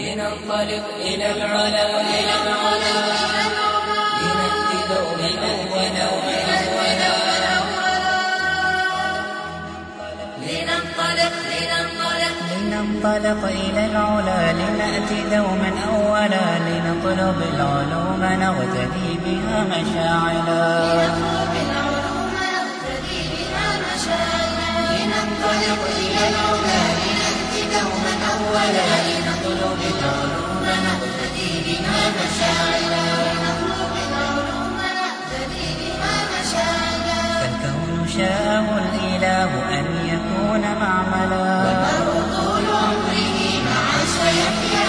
لننطلق إلى العلا لنأتي دوما أولا لننطلق إلى العلا لنأتي دوما أولا لنطلب العلوم نغتدي بها مشاعلا لننطلق إلى العلا لنأتي دوما أولا لنطلب العلوم نغتدي بها مشاعلا فالكون شاءه الإله أن يكون معملا والمرء طول عمره مع سيحيا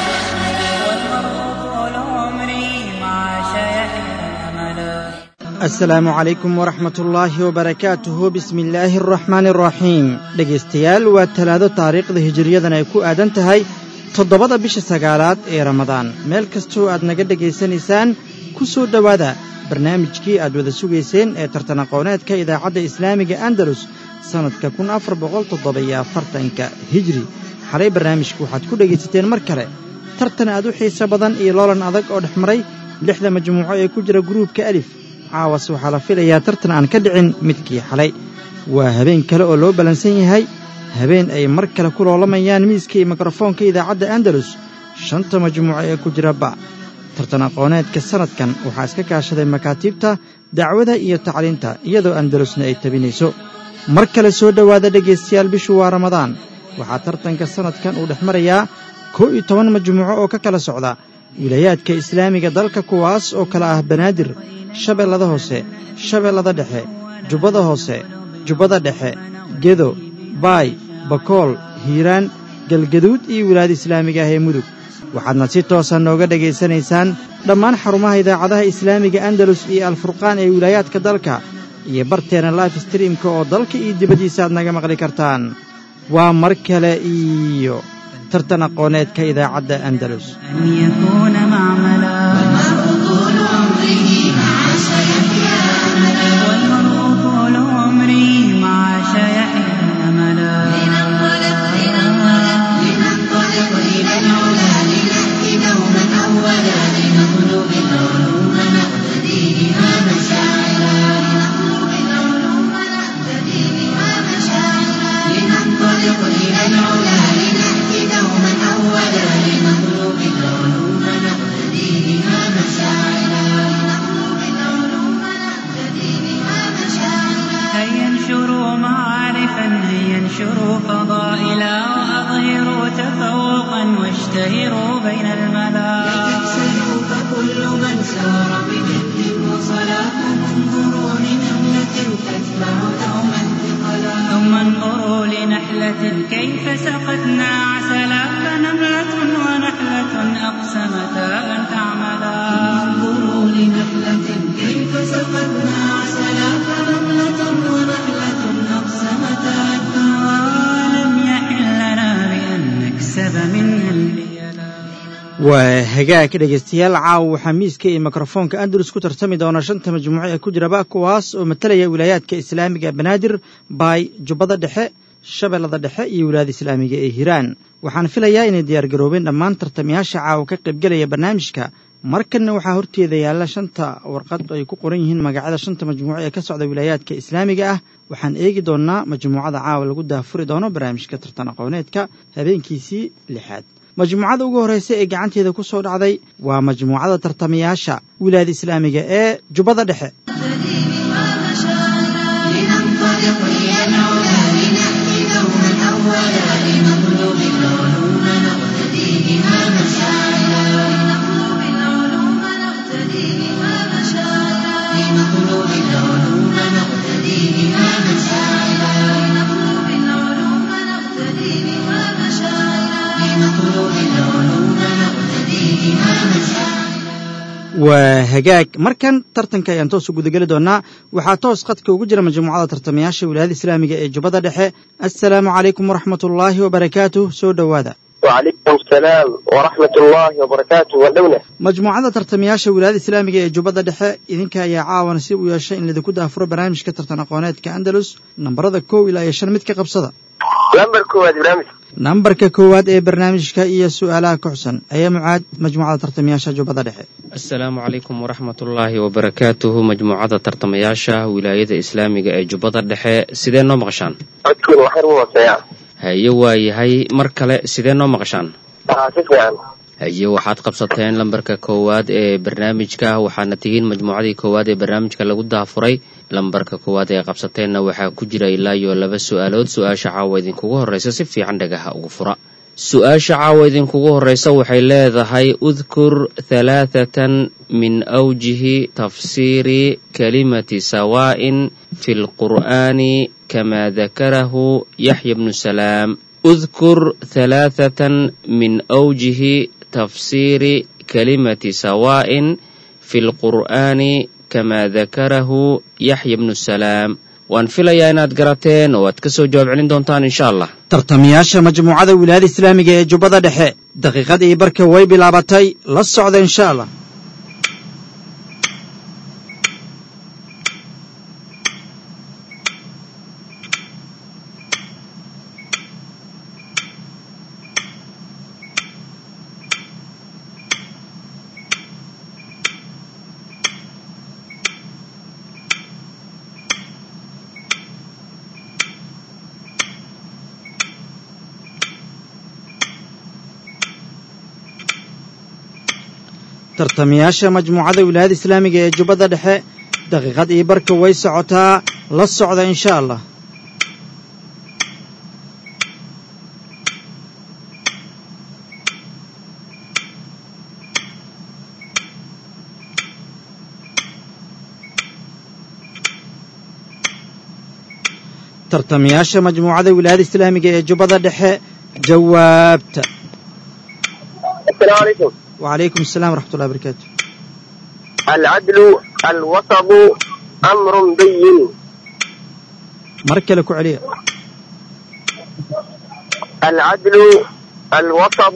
أملا السلام عليكم ورحمة الله وبركاته بسم الله الرحمن الرحيم dhegeystayaal waa talaado taariikhda hijriyadan ay ku aadan tahay 7 bisha sagaalaad ee Ramadaan meel kastoo aad naga dhageysanaysaan ku soo dhawaada barnaamijkii aad wada sugayseen ee tartan aqooneedka idaacadda Islaamiga Andalus sanadka 1447 hijri xalay barnaamijku waxaad ku dhageysateen mar kale tartan aad u xiiso badan iyo loolan adag oo dhexmaray 6 majmuuco ee ku jira groupka Alif caawas waxaa la filayaa tartan aan ka dhicin midkii xalay waa habeen kale oo loo balansan yahay habeen ay mar kale ku loolamayaan miiska iyo mikrofoonka idaacadda Andalus 5 majmuuco ee ku jira ba tartan aqooneedka sanadkan waxaa iska kaashaday makaatiibta dacwada iyo tacliinta iyadoo Andalusna ay tabinayso mar kale soo dhawaada dhageystayaal bishu waa Ramadaan waxaa tartanka sanadkan uu dhexmarayaa 11 majmuuco oo ka kala socda wilayaadka islaamiga dalka kuwaas oo kala ah Banaadir Shabeellada Hoose Shabeellada Dhexe Jubbada Hoose Jubbada Dhexe Gedo Baay Bakool Hiiraan Galgaduud iyo wilaayada islaamiga ah ee Mudug waxaadna si toosan nooga dhageysanaysaan dhammaan xarumaha idaacadaha islaamiga Andalus iyo Al-Furqaan ee wilayaadka dalka iyo barteena live streamka oo dalka iyo dibadiisa aad naga maqli kartaan waa mar kale iyo tartan aqooneedka idaacadda Andalus أن يكون معملا والمرء طول عمره مع سيحيا أملا والمرء طول عمره مع سيحيا أملا لننطلق إلى العلا لنأتي دوما أولا لنطلب العلوم نقتدي بها مشاعلا لننطلق إلى العلا لنأتي دوما أولا لنطلب العلوم نقتدي بها مشاعلا هيا انشروا معارفا هيا انشروا فضائلا وأظهروا تفوقا واشتهروا بين الملا تكسلوا فكل من سار بجد وصلاة انظروا لنملة تتبع دوما ثقلا ثم انظروا لنحلة كيف سقتنا عسلا فنملة ونحلة أقسمتا أن تعملا انظروا لنحلة كيف سقتنا عسلا فنملة ونحلة أقسمتا أن تعملا لم يحل لنا بأن نكسب منها البيلا وهجاك dhageystayaal caaw waxa miiska iyo mikrofoonka Andalus ku tartami doona 5 majmuuco ee ku jira ba kuwaas oo matalaya wilayaadka islaamiga Banaadir Baay Jubbada Dhexe Shabeellada Dhexe iyo wilaayada islaamiga ee Hiiraan waxaan filayaa inay diyaar garoobeen dhammaan tartamayaasha caaw ka qayb galaya barnaamijka markana waxaa horteeda yaala 5 warqad ay ku qoran yihiin magacyada 5 majmuuco ee ka socda wilayaadka islaamiga ah waxaan eegi doonaa majmuucada caaw lagu daafuri doono barnaamijka tartan aqooneedka habeenkiisii 6aad majmuucada ugu horeysa ee gacanteeda ku soo dhacday waa majmuucada tartamayaasha wilaayada islaamiga ee Jubbada Dhexe وهجاك مركن ترتن كيان توس gudagali doona waxa toos qadka ugu jira majmuucada tartamayaasha wilaayada islaamiga ee Jubbada Dhexe assalaamu alaykum wa rahmatullahi wa barakatuh soo dhawaada وعليكم السلام ورحمة الله وبركاته ودولة majmuucada tartamayaasha wilaayada islaamiga ee Jubbada Dhexe idinka ayaa caawan si u yeeshay in la ku daafuro barnaamijka tartan aqooneedka Andalus nambarada 1 ilaa 5 mid ka qabsada lambar 1 barnaamij nambarka koowaad ee barnaamijka iyo su'aalaha ku xusan ayaa mucaad majmuucada tartamayaasha jubbada dhexe. asalaamu calaykum waraxmatullaahi wabarakaatuhu. majmuucada tartamayaasha wilaayada islaamiga ee jubbada dhexe, sidee noo maqashaan? haye waa yahay, mar kale sidee noo maqashaan? haye waxaad qabsateen lambarka koowaad ee barnaamijka, waxaana tihiin majmuucadii koowaad ee barnaamijka lagu daafuray. lambarka koowaad ee qabsateenna waxaa ku jira ilaa iyo 2 su'aalood. su-aasha caawa idinkugu horraysa si fiican dhagaha ugu fura. su-aasha caawa idinkugu horraysa waxay leedahay udkur 3 min awjihi tafsiiri kalimati sawaa'in fi lqur'aani kama dakarahu yaxya bnu salaam. udkur 3 min awjihi tafsiiri kalimati sawaa'in fi lqur'aani kama dakarahu yaxya bnu salaam. waan filayaa inaad garateen oo aad ka soo jawaab celin doontaan insha allah. tartamayaasha majmuucada wilaayada islaamiga ee jubbada dhexe, daqiiqadii barka way bilaabatay. la socda insha allah. tartamayaasha majmuucada wilaayada islaamiga ee jubbada dhexe, daqiiqadii barka way socotaa. la socda insha allah. tartamayaasha majmuucada wilaayada islaamiga ee jubbada dhexe, jawaabta. السلام عليكم. وعليكم السلام ورحمة الله وبركاته. العدل الوسط أمر بين. مركز لكم عليه. العدل الوسط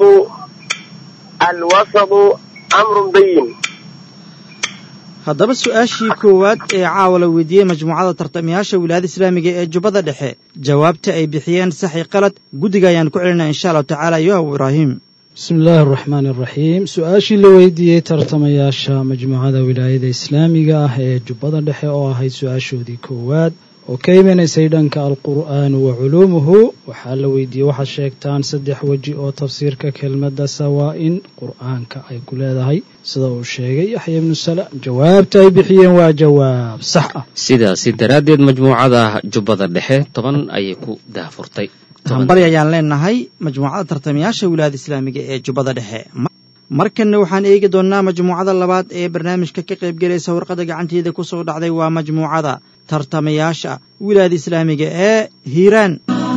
أمر بين. haddaba su-aashii koowaad ee caawa la weydiiyey majmuucada tartamayaasha wilaayada islaamiga ee jubbada dhexe, jawaabta ay bixiyeen saxi qalad guddiga ayaan ku celinaa insha allahu tacaala. yo abu ibraahim. bismi illaahi araxmaani araxiim. su-aashii la weydiiyey tartamayaasha majmuucada wilaayada islaamiga ah ee jubbada dhexe oo ahayd su-aashoodii koowaad oo ka imanaysay dhanka alqur'aanu wa culuumuhu, waxaa la weydiiyey waxaad sheegtaan 3 weji oo tafsiirka kelmadda sawaa'in qur'aanka ay ku leedahay sida uu sheegay yaxya ibnu salaam. jawaabta ay bixiyeen waa jawaab sax ah. sidaasi daraaddeed majmuucada jubbada dhexe 10 ayay ku daafurtay. hambari ayaan leenahay majmuucada tartamayaasha wilaayada islaamiga ee jubbada dhexe. markanna waxaan eegi doonnaa majmuucada labaad ee barnaamijka ka qaybgelaysa. warqadda gacanteeda ku soo dhacday waa majmuucada tartamayaasha wilaayada islaamiga ee hiiraan.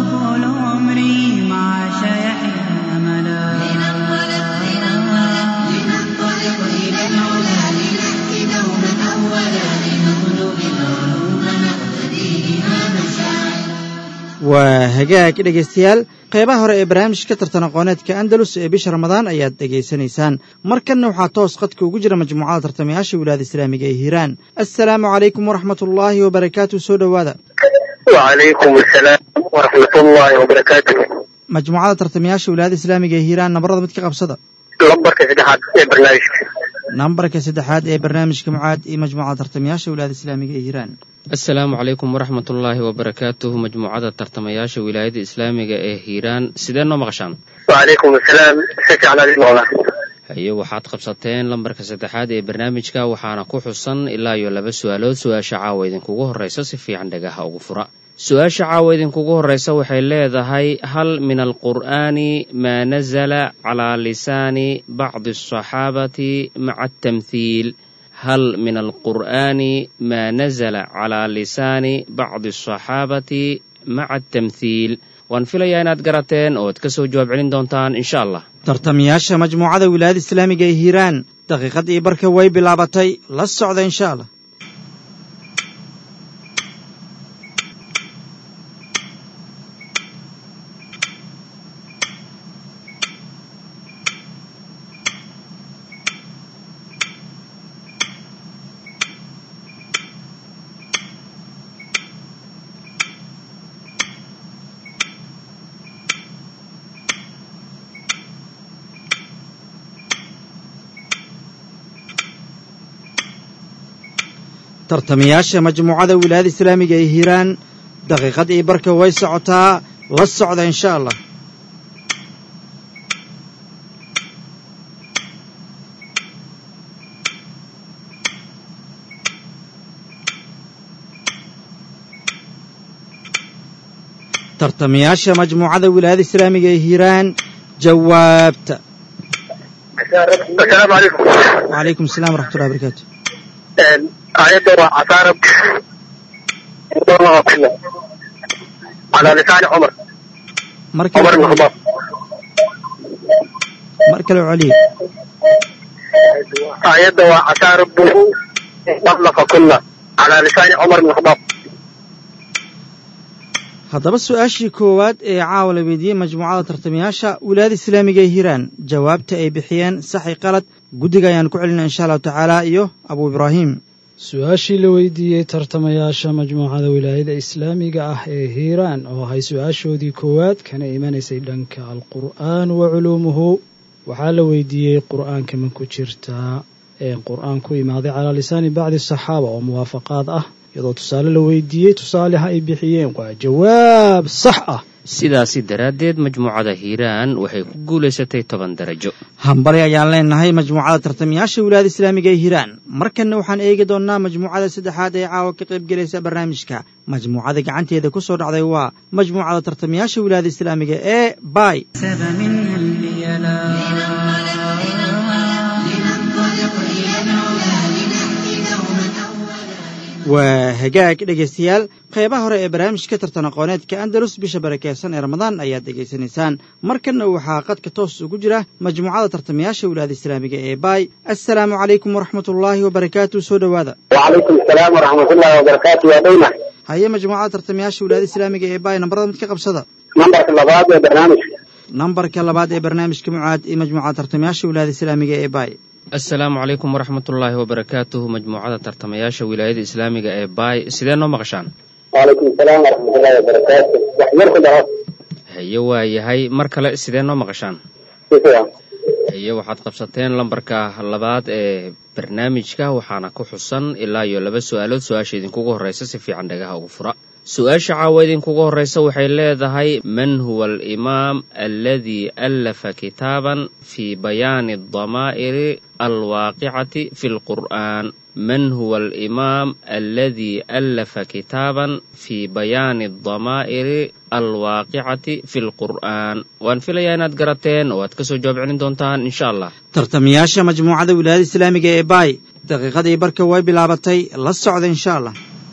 waa hagaag dhegaystayaal, qeybaha hore ee barnaamijka tartan aqooneedka andalus ee bisha ramadaan ayaad dhegaysanaysaan. markanna waxaa toos qadka ugu jira majmuucada tartamayaasha wilaayada islaamiga ee hiiraan. assalaamu calaykum waraxmatullaahi wabarakaatu. soo dhowaada. وعليكم السلام ورحمة الله وبركاته. majmuucada tartamayaasha wilaayada islaamiga ee hiiraan, nabarada mid ka qabsada. لمبرك سدحات في برنامجك. nambarka 3 ee barnaamijka mucaad iyo majmuucada tartamayaasha wilaayada islaamiga ee hiiraan. asalaamu calaykum waraxmatullaahi wabarakaatuhu. majmuucada tartamayaasha wilaayada islaamiga ee hiiraan, sidee noo maqashaan? وعليكم السلام. شكرا على الموضوع. haye waxaad qabsateen lambarka 3 ee barnaamijka, waxaana ku xusan ilaa iyo 2 su'aalood. su-aasha caawa idinkugu horraysa si fiican dhagaha ugu fura. su-aasha caawa idinkugu horraysa waxay leedahay hal min alqur'aani maa nazala calaa lisaani bacdi asaxaabati maca atamthiil. hal min alqur'aani maa nazala calaa lisaani bacdi asaxaabati maca atamthiil. waan filayaa inaad garateen oo ad ka soo jawaab celin doontaan insha allah. tartamayaasha majmuucada wilaayada islaamiga ee hiiraan, daqiiqadii barka way bilaabatay. la socda insha allah. tartamayaasha majmuucada wilaayada islaamiga ee hiiraan daqiiqad iyo barka way socotaa la socda insha allah. tartamayaasha majmuucada wilaayada islaamiga ee hiiraan jawaabta. السلام عليكم. وعليكم السلام ورحمة الله وبركاته. آية عصارب على لسان عمر بن الخطاب. مركل علي. آية عصارب طلق كله على لسان عمر بن الخطاب. haddaba su-aashii koowaad ee caawa la weydiiyey majmuucada tartamayaasha wilaayada islaamiga ee hiiraan jawaabta ay bixiyeen saxi qalad guddiga ayaan ku celinaa insha allahu tacaala iyo abu ibraahim. su-aashii la weydiiyey tartamayaasha majmuucada wilaayada islaamiga ah ee hiiraan oo ahay su-aashoodii koowaad kana imanaysay dhanka alqur'aan wa culuumuhu waxaa la weydiiyey qur'aanka ma ku jirtaa qur'aan ku imaaday calaa lisaani bacdi saxaaba oo muwaafaqaad ah iyadoo tusaale la weydiiyey tusaaleha ay bixiyeen waa jawaab sax ah. sidaasi daraaddeed majmuucada hiiraan waxay ku guulaysatay 10 darajo. hambali ayaan leenahay majmuucada tartamayaasha wilaayada islaamiga ee hiiraan. markanna waxaan eegi doonnaa majmuucada saddexaad ee caawa ka qayb gelaysa barnaamijka. majmuucada gacanteeda ku soo dhacday waa majmuucada tartamayaasha wilaayada islaamiga ee bay. waa hagaag dhegaystayaal qaybaha hore ee barnaamijka tartan aqooneedka andalus bisha barakeysan ee ramadaan ayaad dhegaysanaysaan. markanna waxaa qadka toos ugu jira majmuucada tartamayaasha wilaayada islaamiga ee bay. assalaamu calaykum waraxmatullaahi wabarakaatu. soo dhowaada. وعليكم السلام ورحمة الله وبركاته يا بينا. haye majmuucada tartamayaasha wilaayada islaamiga ee bay nambarada mid ka qabsada. نمبر اللباد يا برنامج. nambarka labaad ee barnaamijka mucaad iyo majmuucada tartamayaasha wilaayada islaamiga ee bay. assalaamu calaykum waraxmatullaahi wabarakaatuhu majmuucada tartamayaasha wilaayada islaamiga ee baay sidee noo maqashaan? وعليكم السلام ورحمة الله وبركاته. وحيركم ده. haye waa yahay mar kale sidee noo maqashaan? haye waxaad qabsateen lambarka labaad ee barnaamijka waxaana ku xusan ilaa iyo 2 su'aalood. su-aasha idinkugu horraysa si fiican dhagaha ugu fura. su-aasha caawa idinkugu horraysa waxay leedahay man huwa alimaam alladii allafa kitaaban fii bayaani adamaa'iri alwaaqicati fi lqur'aan. man huwa alimaam alladii allafa kitaaban fii bayaani adamaa'iri alwaaqicati fi lqur'aan. waan filayaa inaad garateen oo aad ka soo jawaab celin doontaan insha allah. tartamayaasha majmuucada wilaayada islaamiga ee bay daqiiqadii barka way bilaabatay la socda insha allah.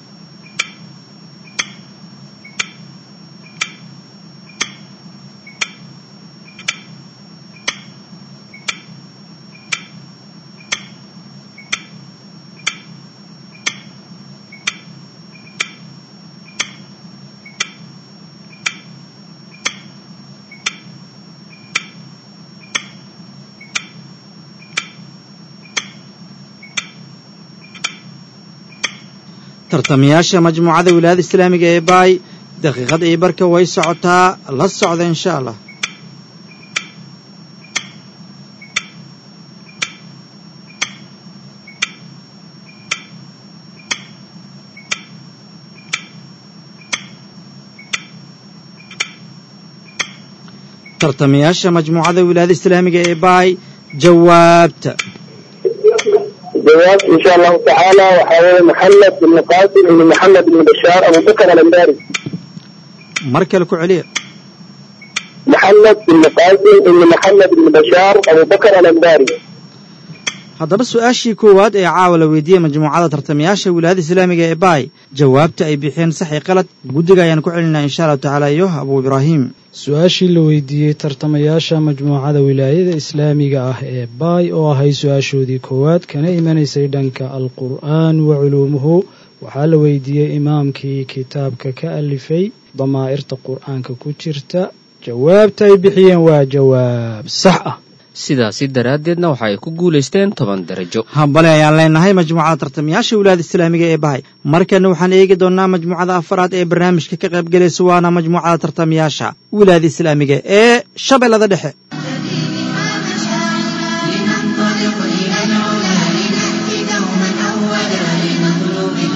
tartamayaasha majmuucada wilaayada islaamiga ee bay daqiiqada iyo barka way socotaa la socda insha allah. tartamayaasha majmuucada wilaayada islaamiga ee bay jawaabta. جواب إن شاء الله تعالى وحاول محمد بن قاسم بن محمد بن بشار أبو بكر الأنباري. مركل كعليه. محمد بن قاسم بن محمد بن بشار أبو بكر الأنباري. haddaba su-aashii koowaad ee caawa la weydiiyey majmuucada tartamayaasha wilaayada islaamiga ee bay jawaabta ay bixiyeen saxi qalad guddiga ayaan ku celinaa insha allahu tacaala iyo abu ibraahim. su-aashii la weydiiyey tartamayaasha majmuucada wilaayada islaamiga ah ee bay oo ahay su-aashoodii koowaad kana imanaysay dhanka alqur'aan wa culuumuhu waxaa la weydiiyey imaamkii kitaabka ka alifay damaa'irta qur'aanka ku jirta jawaabta ay bixiyeen waa jawaab sax ah. sidaasi daraaddeedna waxa ay ku guulaysteen 10 darajo. hambale ayaan leenahay majmuucada tartamayaasha wilaayada islaamiga ee bahay. markana waxaan eegi doonnaa majmuucada afaraad ee barnaamijka ka qayb gelaysa waana majmuucada tartamayaasha wilaayada islaamiga ee shabeellada dhexe. لننطلق إلى العلا لنأتي دوما أولا لنطلب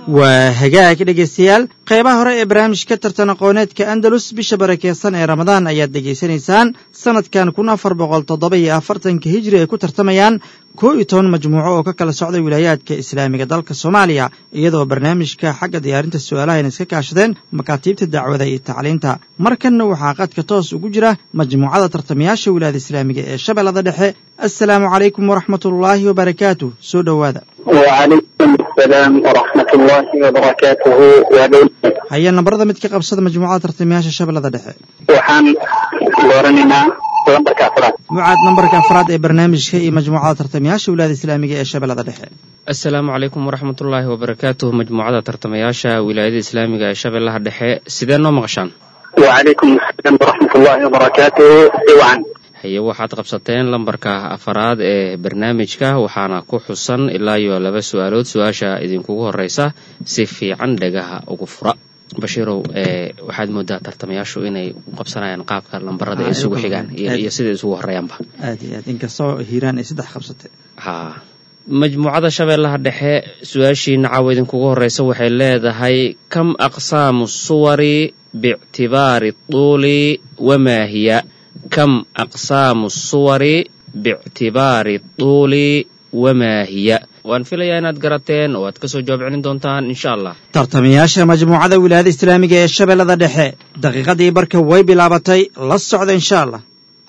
waa hagaag dhegaystayaal qaybaha hore ee barnaamijka tartan aqooneedka andalus bisha barakeysan ee ramadaan ayaad dhegaysanaysaan sanadkan 1447 hijri ay ku tartamayaan 11 majmuuco oo ka kala socday wilaayaadka islaamiga dalka Soomaaliya iyadoo barnaamijka xagga diyaarinta su'aalaha ay iska kaashadeen makaatiibta dacwada iyo tacliinta markanna waxaa qadka toos ugu jira majmuucada tartamayaasha wilaayada islaamiga ee Shabeellada Dhexe assalaamu calaykum waraxmatullaahi wabarakaatuh soo dhawaada وعليكم السلام ورحمة الله وبركاته haya nambarada mid ka qabsada majmuucada tartamayaasha Shabeellada Dhexe waxaan dooranayna lambarka afraad mucaad nambarka afraad ee barnaamijka iyo majmuucada tartamayaasha wilaayada islaamiga ee Shabeellada Dhexe assalaamu calaykum waraxmatullaahi wabarakaatuh majmuucada tartamayaasha wilaayada islaamiga ee Shabeellaha Dhexe sidee noo maqashaan وعليكم السلام ورحمة الله وبركاته سوعا haye waxaad qabsateen lambarka afaraad ee barnaamijka waxaana ku xusan ilaa iyo 2 su'aalood su'aasha idinkugu horeysa si fiican dhagaha ugu fura bashiirow waxaad moodaa tartamayaashu inay u qabsanayaan qaabka lambarada ay isugu xigaan iyo sida isugu horeeyaanba aad iyo aad inkastoo hiiraan ay 3 qabsatay majmuucada Shabeellaha Dhexe su'aashiina caawa idinkugu horeysa waxay leedahay kam aqsaamu suwari bi'tibaari tuuli wama hiya كم أقسام الصور باعتبار الطول وما هي وان في ليانات قراتين واتكسو جواب عنين دونتان إن شاء الله tartamayaasha majmuucada wilaayada islaamiga ee Shabeellada Dhexe daqiiqadii barka way bilaabatay la socda insha Allah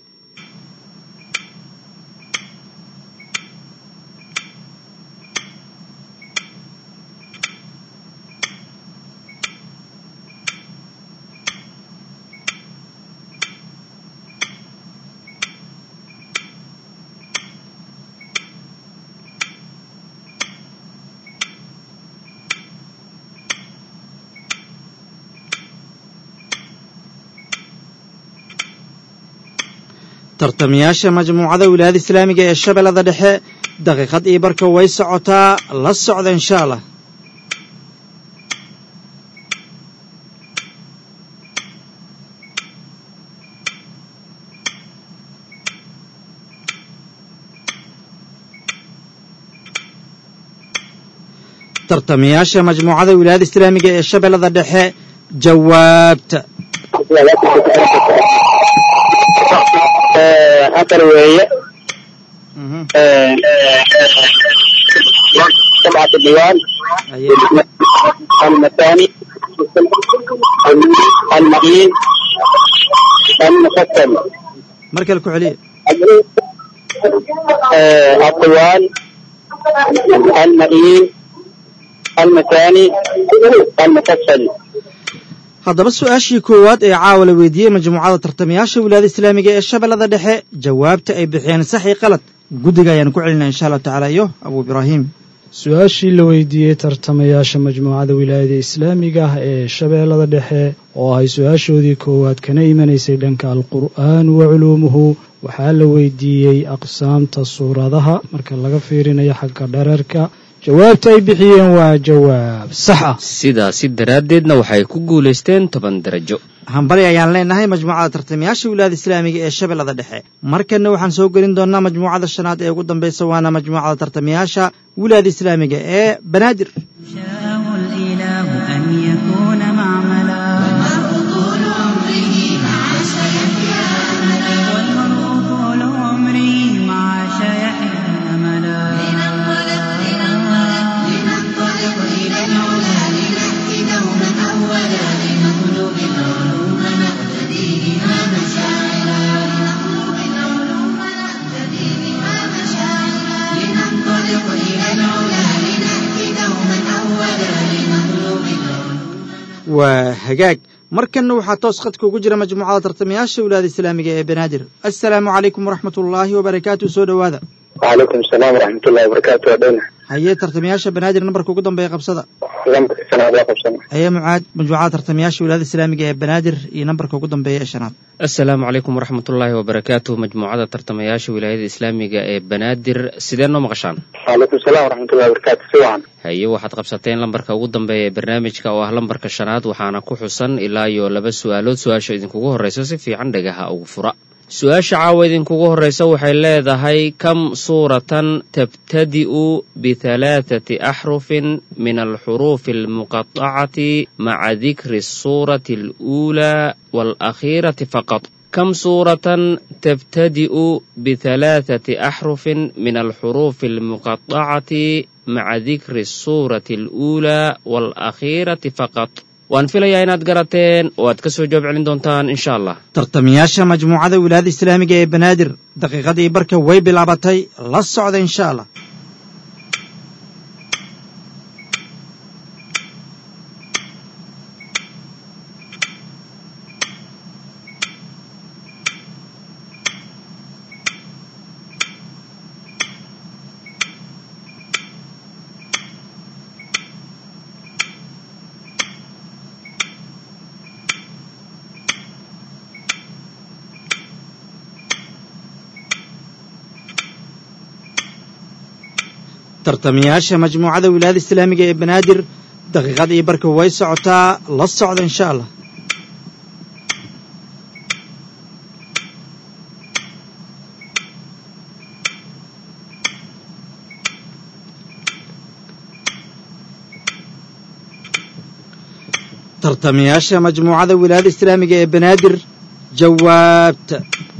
tartamayaasha majmuucada wilaayada islaamiga ee Shabeellada Dhexe daqiiqadii barka way socotaa la socda insha Allah tartamayaasha majmuucada wilaayada islaamiga ee Shabeellada Dhexe jawaabta أثر وهي سبعة ديوان المثاني المعين المفصل مركز الكحلية الطوال المعين المثاني المفصل haddaba su'aashii koowaad ee caawa la weydiiyey majmuucada tartamayaasha wilaayada islaamiga ee Shabeellada Dhexe jawaabta ay bixiyeen sax iyo qalad guddiga ayaan ku celinaa insha Allah tacaala iyo Abu Ibrahim su-aashii la weydiiyey tartamayaasha majmuucada wilaayada islaamiga ah ee Shabeellada Dhexe oo ay su-aashoodii koowaad kana imanaysay dhanka alqur'aan wa culuumuhu waxaa la weydiiyey aqsaamta suuradaha marka laga fiirinayo xagga dhererka jawaabta ay bixiyeen waa jawaab sax ah sidaasi daraaddeedna waxay ku guulaysteen 10 darajo hambali ayaan leenahay majmuucada tartamayaasha wilaayada islaamiga ee Shabeellada Dhexe markanna waxaan soo gelin doonaa majmuucada shanaad ee ugu dambaysa waana majmuucada tartamayaasha wilaayada islaamiga ee Banaadir waa hagaag markanna waxaa toos khadka ugu jira majmuucada tartamayaasha wilaayada islaamiga ee Banaadir assalaamu calaykum waraxmatullaahi wabarakaatuh soo dhawaada وعليكم السلام ورحمة الله وبركاته أدونا haye tartamayaasha Banaadir nambarka ugu dambeeya qabsada لمبك السنة لا قبسنا haye mucaad majmuucada tartamayaasha wilaayada islaamiga ee Banaadir iyo nambarka ugu dambeeya ee shanaad assalaamu calaykum waraxmatullaahi wabarakaatuh majmuucada tartamayaasha wilaayada islaamiga ee Banaadir sidee noo maqashaan وعليكم السلام ورحمة الله وبركاته سوعا haye waxaad qabsateen lambarka ugu dambeeya ee barnaamijka oo ah lambarka shanaad waxaana ku xusan ilaa iyo 2 su'aalood su'aasha idinkugu horeysa si fiican dhagaha ugu fura su-aasha caawa idinkugu horraysa waxay leedahay kam suuratan tabtadi'u bihalaathati axrufin min alxuruufi almuqatacati maca dikri asuurati aluulaa waalakhiirati faqad kam suuratan tabtadi'u bihalaathati axrufin min alxuruufi almuqatacati maca dikri asuurati aluulaa waalakhiirati faqad waan filayaa inaad garateen oo aad ka soo jawaab celin doontaan insha allah. tartamayaasha majmuucada wilaayada islaamiga ee banaadir daqiiqadii barka way bilaabatay la socda insha allah. tartamayaasha majmuucada wilaayada islaamiga ee banaadir daqiiqadii barka way socotaa la socda insha allah. tartamayaasha majmuucada wilaayada islaamiga ee banaadir jawaabta.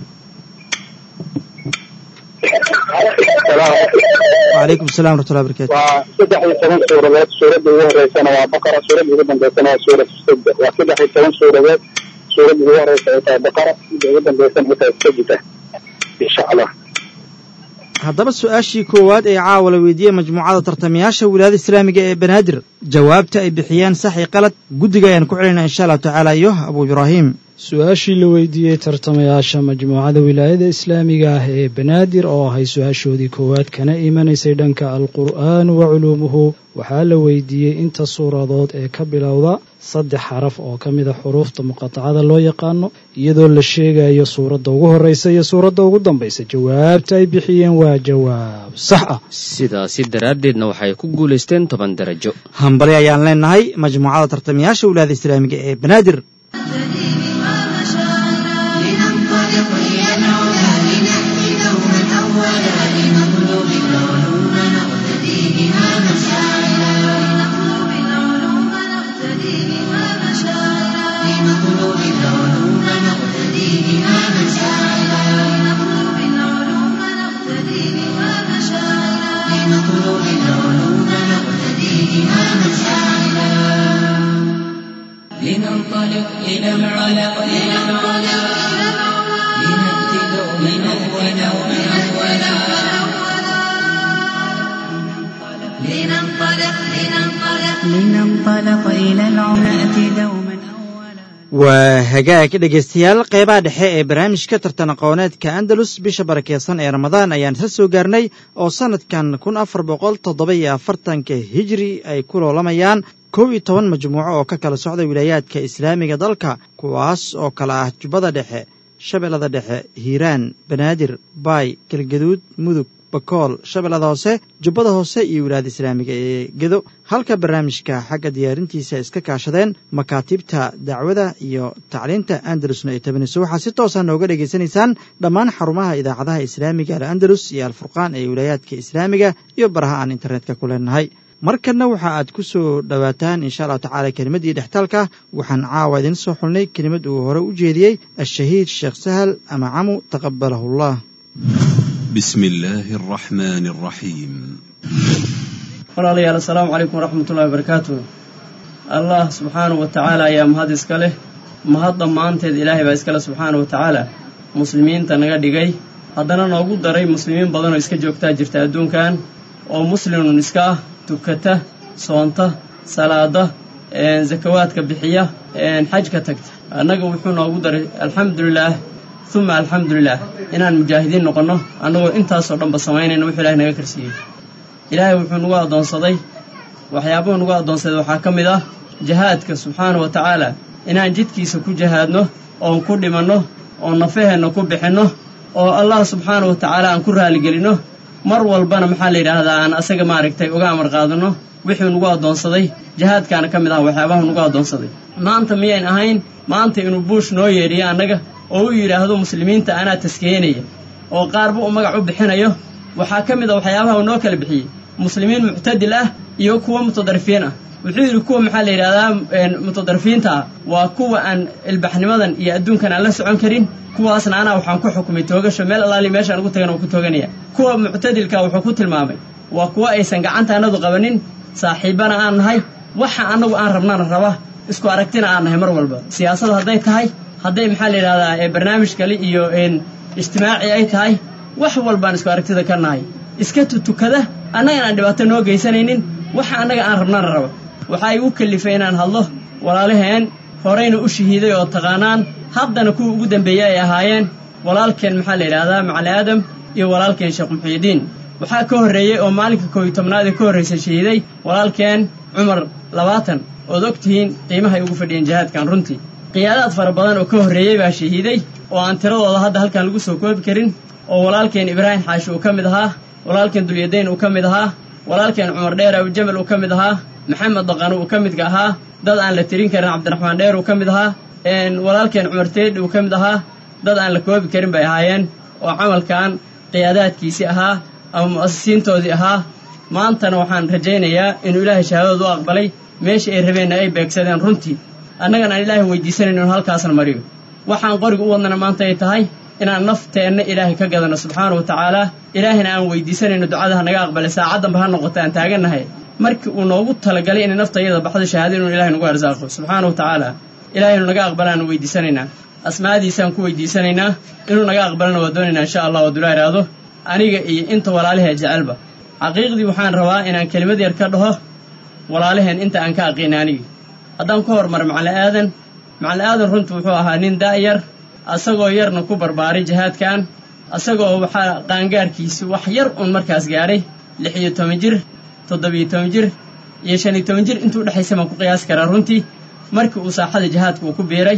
وعليكم السلام ورحمة الله وبركاته. وسدح يتمن سورة سورة وهرسنا وبقرة سورة جدا بيتنا سورة السجدة وسدح يتمن سورة وهرسنا بقرة جدا بيتنا السجدة إن شاء الله. haddaba su-aashii koowaad ee caawa la weydiiyey majmuucada tartamayaasha wilaayada islaamiga ee banaadir jawaabta ay bixiyeen sax iyo qalad guddiga ayaan ku celinaa insha allahu tacaala iyo abu ibraahim. su-aashii la weydiiyey tartamayaasha majmuucada wilaayada islaamiga ah ee banaadir oo ahay su-aashoodii koowaad kana imanaysay dhanka alqur'aan wa culuumuhu waxaa la weydiiyey inta suuradood ee ka bilowda 3 xaraf oo ka mida xuruufta muqatacada loo yaqaano iyadoo la sheegayo suuradda ugu horraysa iyo suuradda ugu dambaysa. jawaabta ay bixiyeen waa jawaab sax ah. sidaasi daraaddeedna waxay ku guulaysteen 10 darajo. hambali ayaan leenahay majmuucada tartamayaasha wilaayada islaamiga ee banaadir. لننطلق إلى العلا لنأتي دوما أولا لننطلق إلى العلا نأتي دوما أولا. waa hagaag dhegaystayaal qeybaha dhexe ee barnaamijka tartan aqooneedka andalus bisha barakeysan ee ramadaan ayaan isla soo gaarnay oo sanadkan 1447 hijri ay ku loolamayaan 11 majmuuco oo ka kala socda wilaayaadka islaamiga dalka kuwaas oo kala ah jubbada dhexe shabeellada dhexe hiiraan banaadir baay galgaduud mudug bakool shabeellada hoose jubbada hoose iyo wilaayada islaamiga ee gedo halka barnaamijka xagga diyaarintiisa iska kaashadeen makaatibta dacwada iyo tacliinta andalusna ay tabanayso. waxaa si toosa nooga dhegaysanaysaan dhammaan xarumaha idaacadaha islaamiga al andalus iyo alfurqaan ee wilaayaadka islaamiga iyo baraha aan internetka ku leenahay. markanna waxa aad ku soo dhowaataan insha allahu tacaala kelimaddii dhextaalka waxaan caawa idin soo xulnay kelimad uu hore u jeediyey ashahiid sheekh sahal ama camu taqabalahullah. بسم الله الرحمن الرحيم. walaalayaal assalaamu calaykum waraxmatullahi wabarakaatuh. allah subxaanahu wa tacaala ayaa mahad iska leh. mahad dhammaanteed ilaahay baa iskale subxaanahu wa tacaala muslimiinta naga dhigay haddana noogu daray muslimiin badan oo iska joogtaa jirta adduunkan oo muslimun iska ah tukata soonta salaada zakawaadka bixiya xajka tagta. annaga wuxuu noogu daray alxamdulilaah uma alxamdulilah inaan mujaahidiin noqonno annagoo intaasoo dhanba samaynayna wuxuu ilahay naga karsiiyey. ilaahay wuxuu nagu addoonsaday waxyaabuhu nagu addoonsaday waxaa ka mid ah jihaadka subxaanahu wa tacaala inaan jidkiisa ku jihaadno oon ku dhimanno oon nafaheenna ku bixinno oo allah subxaanahu wa tacaala aan ku raaligelinno mar walbana maxaa la yidhaahdaa aan asaga maaragtay uga amar qaadanno wixuu nagu addoonsaday. jihaadkaana ka mid ah waxyaabahu nagu addoonsaday. maanta miyayn ahayn maanta inuu buush noo yeedhiyo annaga oo uu yidhaahdo muslimiinta anaa taskeynaya oo qaarba uu magac u bixinayo waxaa ka mid a waxyaabaha uu noo kala bixiyey muslimiin muctadil ah iyo kuwa mutadarifiin ah wuxuu yidhi kuwa maxaa la yidhahdaa mutadarifiinta ah waa kuwa aan ilbaxnimadan iyo adduunkan aan la socon karin kuwaasna anaa waxaan ku xukumay toogasho meel allaali meeshaan ugu tagana uu ku tooganaya kuwa muctadilka wuxuu ku tilmaamay waa kuwa aysan gacanta annadu qabanin saaxiibbana aan nahay waxa annagu aan rabnana raba isku aragtina aan nahay mar walba siyaasad hadday tahay hadday maxaa la yidhahdaa barnaamij kale iyo ijtimaaci ay tahay wax walbaan isku aragtida ka nahay iska tutukada annagan aan dhibaato noo geysanaynin waxa annaga aan rabnana raba waxaa igu kallifay inaan hadlo walaalaheen horeyna u shahiiday oo taqaanaan haddana kuwa ugu dambeeyey ay ahaayeen walaalkeen maxaa la yidhahdaa macali aadam iyo walaalkeen sheekh muxiidiin waxaa ka horreeyey oo maalinka 11aad ee ka horraysa shahiiday walaalkeen cumar 20 ood og tihiin qiimahay ugu fadhiyeen jihaadkan runtii qiyaadaad fara badan oo ka horreeyey baa shahiiday oo aan tiradooda hadda halkan lagu soo koobi karin oo walaalkeen ibraahim xaashi uu ka mid ahaa walaalkeen dulyadayn uu ka mid ahaa walaalkeen cumar dheer abu jamal uu ka mid ahaa maxamed daqano uu ka midka ahaa dad aan la tirin karin cabdiraxmaan dheer uu ka mid ahaa walaalkeen cumar teedhi uu ka mid ahaa dad aan la koobi karin bay ahaayeen oo camalkan qiyaadaadkiisii ahaa ama mu'asisiintoodii ahaa maantana waxaan rajaynayaa inuu ilaahay shahaadadooda u aqbalay meesha ay rabeenna ay beegsadeen runtii annagana aan ilaahay weydiisanayn inuu halkaasna mariyo waxaan qoriga u wadnana maanta ay tahay inaan nafteenna ilaahay ka gadano subxaana wa tacaala ilaahayna aan weydiisanayno ducadaha naga aqbalay saacaddanba ha noqota aan taagannahay markii uu noogu talagalay inay naftayada baxdo shahaado inuu ilahay nagu arsaaqo subxaana wa tacaala ilaahaynu naga aqbalaanu weydiisanaynaa asmaadiisaan ku weydiisanaynaa inuu naga aqbalana waa doonaynaa insha allah oo dulaa iraado aniga iyo inta walaalahee jecelba xaqiiqdii waxaan rabaa inaan kelimad yar ka dhaho walaalaheen inta aan ka aqiina anigi haddaan ku hormar macali aadan runtu wuxuu ahaa nin daa'yar asagoo yarna ku barbaaray jihaadkan asagoo waxaa qaangaarkiisi wax yar uun markaas gaadhay 16 jir 17 jir iyo 15 jir intuu dhexaysa baan ku qiyaasi karaa runtii markii uu saaxada jihaadka uu ku biiray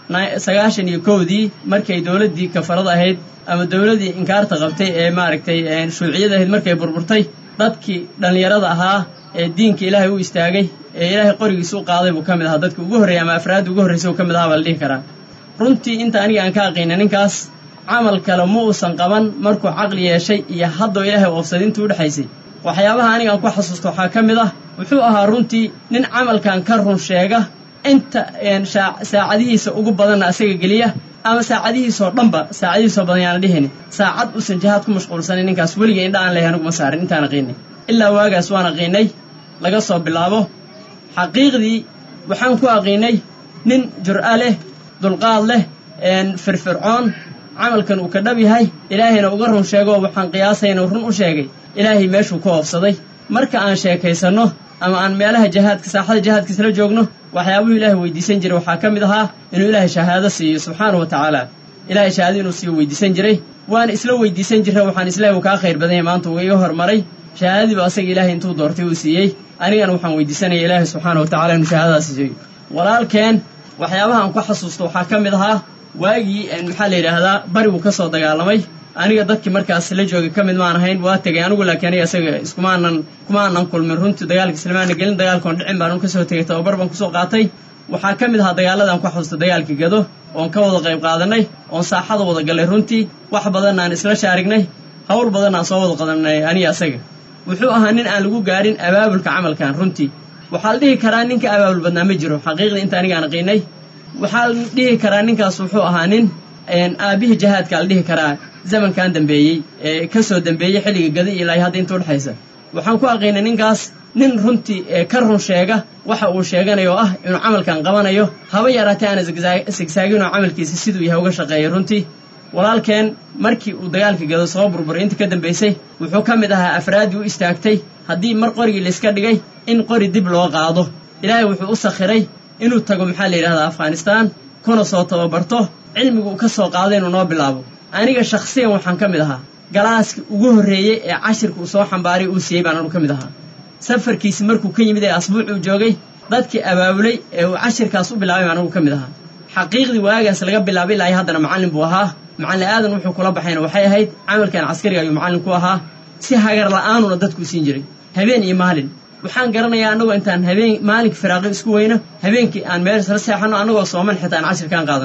91dii markay dowladdii kafarada ahayd ama dowladdii inkaarta qabtay ee maaragtay shuuciyada ahayd markay burburtay dadkii dhallinyarada ahaa ee diinka ilaahay u istaagay ee ilaahay qorigiisa u qaaday buu ka mid ahaa dadka ugu horreeyay ama afraadda ugu horraysay uu ka mid ahaa baa la dhihi karaa runtii inta aniga aan ka aqiina ninkaas camal kale ma uusan qaban markuu caqli yeeshay iyo haddoo ilaahay oofsaday intuu u dhexaysay waxyaabaha aniga aan ku xasuusto waxaa ka mid ah wuxuu ahaa runtii nin camalkan ka run sheega inta saacadihiisa ugu badanna asaga geliya ama saacadihiisoo dhanba saacadihiisoo badan yaana dhihini saacad uusan jihaad ku mashquulsanay ninkaas weligay indha aan lehay aniguma saarin intaan aqiinay ilaa waagaas waan aqiinay laga soo bilaabo xaqiiqdii waxaan ku aqiinay nin jur'a leh dulqaad leh firfircoon camalkan uu ka dhab yahay ilaahayna uga run sheego waxaan qiyaasayna run u sheegay ilaahay meeshuu ku oofsaday marka aan sheekaysanno ama aan meelaha jihaadka saaxada jihaadka isla joogno waxyaabuhu ilaahay weydiisan jiray waxaa ka mid ahaa inuu ilaahay shahaado siiyo subxaana wa tacaala ilaahay shahaado inuu siiyo weydiisan jiray waan isla weydiisan jiray waxaan islaahay uu kaa khayr badan yahay maanta uu iga hormaray shahaadadiiba asaga ilaahay intuu doortay uu siiyey anigana waxaan weydiisanaya ilaahay subxaana wa tacala inuu shahaadadaas siiyo walaalkeen waxyaabaha aan ku xasuusto waxaa ka mid ahaa waagii maxaa la yidhaahdaa bari uu ka soo dagaalamay aniga dadkii markaas la joogay ka mid maan ahayn waa tegay anigu laakiin aniga isaga kumaanan kulmin runtii dagaalka islaamaana gelin dagaalkoon dhicin baan ka soo tegay tababar baan kusoo qaatay waxaa ka mid ahaa dagaaladaan ku xasuusta dagaalkii gado oon ka wada qayb qaadanay oon saaxada wada gallay runtii wax badan aan isla shaarignay hawl badan aan soo wada qadanay aniga isaga wuxuu ahaa nin aan lagu gaarin abaabulka camalkan runtii waxaa la dhihi karaa ninka abaabul badnaa ma jiro xaqiiqda inta aniga aan aqiinay waxaa la dhihi karaa ninkaas wuxuu ahaa nin aabihii jihaadka la dhihi karaa zamankan dambeeyey ee ka soo dambeeyey xilliga gadi ilaa hadda inta u dhexaysa waxaan ku aqiinay ninkaas nin runtii ka run sheega waxa uu sheeganayo oo ah inuu camalkan qabanayo haba yaraatee aana sigsaagin oo camalkiisa siduu yahay uga shaqeeyay runtii walaalkeen markii uu dagaalka gado soo burburay inta ka dambaysay wuxuu ka mid ahaa afraaddii u istaagtay haddii mar qorigii layska dhigay in qori dib loo qaado ilaahay wuxuu u sakhiray inuu tago maxaa la yidhahdaa afghanistaan kuna soo tababarto cilmigu uu ka soo qaaday inuu noo bilaabo aniga shakhsiyan waxaan ka mid ahaa galaaskii ugu horreeyey ee cashirka uu soo xambaaray uu siiyey baan anu ka mid ahaa safarkiisi markuu ka yimid ee asbuucuu joogay dadkii abaabulay ee uu cashirkaas u bilaabay baan anugu ka mid ahaa xaqiiqdii waagaas laga bilaabay ilaa haddana macallin buu ahaa macallin aadan wuxuu kula baxayna waxay ahayd camalkan caskariga ayuu macallin ku ahaa si hagar la'aanuna dadkuu siin jiray habeen iyo maalin waxaan garanayaa annagoo intaan maalinka firaaqo isku weyno habeenkii aan meel isla seexanno annagoo sooman xitaa aan cashirkaan qaadanno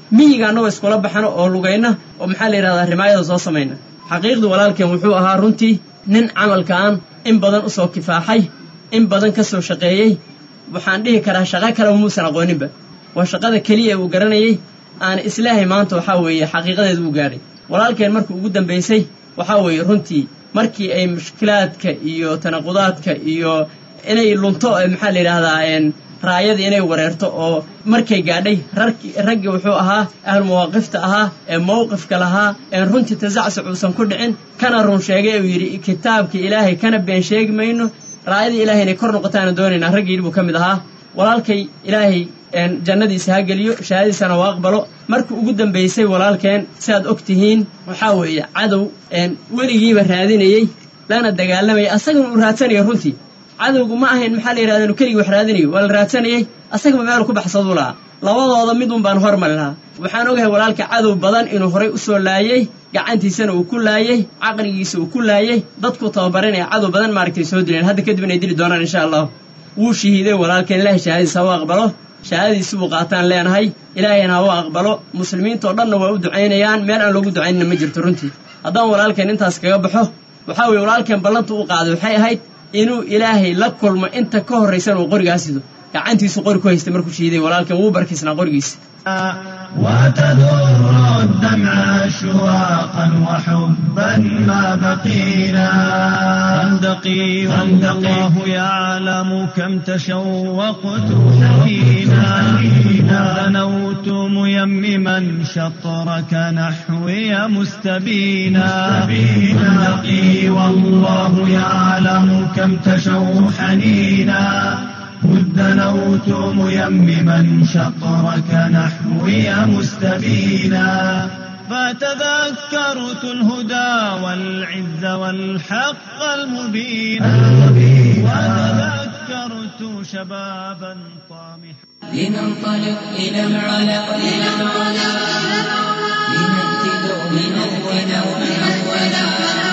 miyigaana waa iskula baxano oo lugayna oo maxaa la yidhahdaa rimaayada soo samayna xaqiiqdu walaalkeen wuxuu ahaa runtii nin camalkaan in badan u soo kifaaxay in badan ka soo shaqeeyey waxaan dhihi karaa shaqo kale muusan aqooninba waa shaqada keliya uu garanayay aan islaahay maanta waxaa weeye xaqiiqadeedu u gaadhay walaalkeen markii ugu dambaysay waxaa weeye runtii markii ay mushkilaadka iyo tanaqudaadka iyo inay lunto maxaa la yidhaahdaa raayadii inay wareerto oo markay gaadhay raggii wuxuu ahaa ahlu mawaaqifta ahaa ee mawqifka lahaa runtii tasacsuc uusan ku dhicin kana run sheegay uu yidhi kitaabkii ilaahay kana been sheegi mayno raayadii ilaahay inay kor noqotaana doonaynaa raggii buu ka mid ahaa walaalkay ilaahay jannadiisa ha geliyo shahaadadiisana waa aqbalo markii ugu dambaysay walaalkeen sidaad og tihiin waxaa weeye cadow weligiiba raadinayey lana dagaalamayay asagana uu raadsanaya runtii cadowgu ma ahayn maxaa la yidhahdaa inu keligii wax raadinayo waa la raadsanayey asagaba meelu ku baxsaduu lahaa labadooda midun baan hormari lahaa waxaan ogahay walaalka cadow badan inuu horay u soo laayey gacantiisana uu ku laayey caqligiisa uu ku laayey dadku tababaranaya cadow badan maaragtay soo dileen hadda kadib inay dili doonaan insha allah wuu shahiiday walaalkeen ilaahay shahaadadiisa ha u aqbalo shahaadadiisi buu qaataan leenahay ilaahayna ha u aqbalo muslimiintao dhanna waa u ducaynayaan meel aan loogu ducaynina ma jirto runtii haddaan walaalkeen intaas kaga baxo waxaa weeye walaalkeen ballanta u qaaday waxay ahayd inuu ilaahay la kulmo inta ka horraysan uu qorigaas sido gacantiisu qori ku haystay markuu shiiday walaalkeen wuu barkiisnaa qorigiisa وتدور الدمع شواقا وحبا ما بقينا خندقي والله يعلم كم تشوقت حينا دنوت ميمما شطرك نحوي مستبينا خندقي والله يعلم كم تشوق حنينا دنوت ميمما شطرك نحوي مستبينا فتذكرت الهدى والعز والحق المبين وتذكرت شبابا طامحا لننطلق إلى العلا لنأتي دوما أولا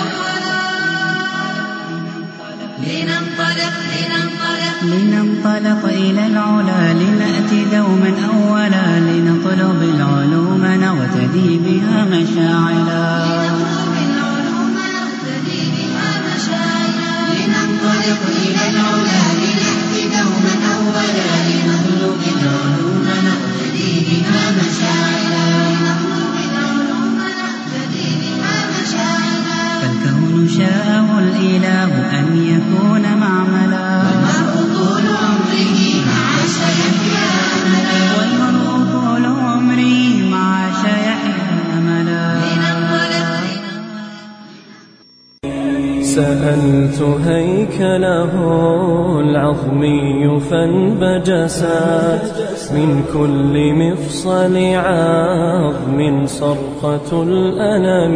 لننطلق إلى العلا لنأتي دوما أولا لنطلب العلوم نغتدي بها مشاعلا لننطلق إلى العلا لنأتي دوما أولا لنطلب العلوم نغتدي بها مشاعلا فالكون شاءه الإله أن يكون معملا والمرء طول عمره مع سيحيا أملا سألت هيكله العظمي فانبجسات من كل مفصل عظم صرخة الألم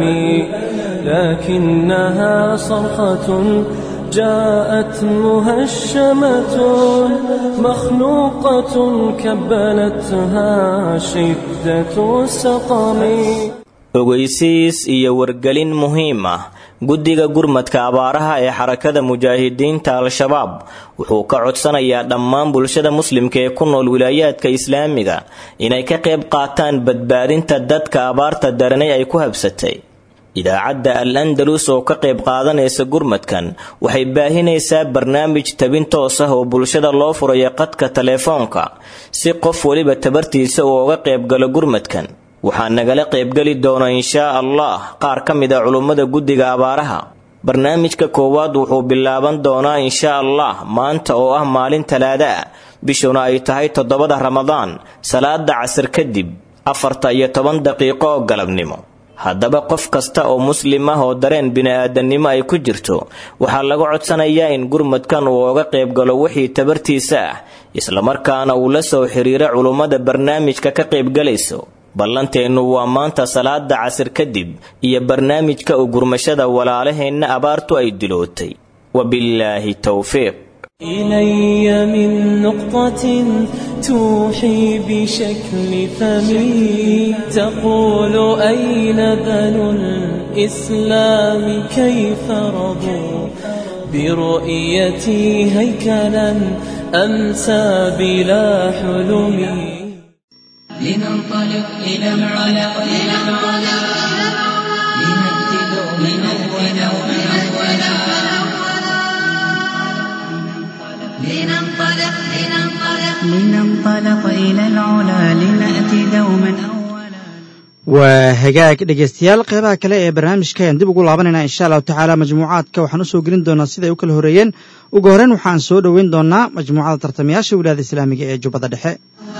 لكنها صرخة جاءت مهشمة مخلوقة كبلتها شدة السقم ogeysiis iyo wargelin muhiim ah guddiga gurmadka abaaraha ee xarakada mujaahidiinta al-shabaab wuxuu ka codsanayaa dhammaan bulshada muslimka ee ku nool wilaayaadka islaamiga inay ka qayb qaataan badbaadinta dadka abaarta daranay ay ku habsatay idaacadda al-andalus oo ka qayb qaadanaysa gurmadkan waxay baahinaysaa barnaamij tabin toos ah oo bulshada loo furayo qadka telefoonka si qof waliba tabartiisa uu uga qayb galo gurmadkan waxaa nagala qaybgeli doona inshaa allah qaar ka mid a culummada guddiga abaaraha barnaamijka koowaad wuxuu bilaaban doonaa inshaa allah maanta oo ah maalin talaada ah bishuna ay tahay 7 Ramadaan salaada casr kadib 4:10 oo galabnimo haddaba qof kasta oo muslim ah oo dareen bini'aadanimo ay ku jirto waxaa lagu codsanayaa in gurmadkan uu uga qayb galo wixii tabartiisa ah isla markaana uu la soo xiriiro culummada barnaamijka ka qayb galayso ballanteenu waa maanta salaada casr kadib iyo barnaamijka u gurmashada walaalaheenna abaartu ay dilootay wabillaahi tawfiiq إلي من نقطة توحي بشكل فمي تقول أين بنو الإسلام كيف رضوا برؤيتي هيكلا أمسى بلا حلم لننطلق إلى العلا لنأتي دوما أولا لننطلق إلى العلا لنأتي دوما أولا. waa hagaag dhegaystayaal qeybaha kale ee barnaamijka ayaan dib ugu laabanaynaa insha allahu tacaala majmuucaadka waxaan usoo gelin doonaa siday u kala horreeyeen ugu horreyn waxaan soo dhoweyn doonaa majmuucada tartamayaasha wilaayada islaamiga ee jubbada dhexe.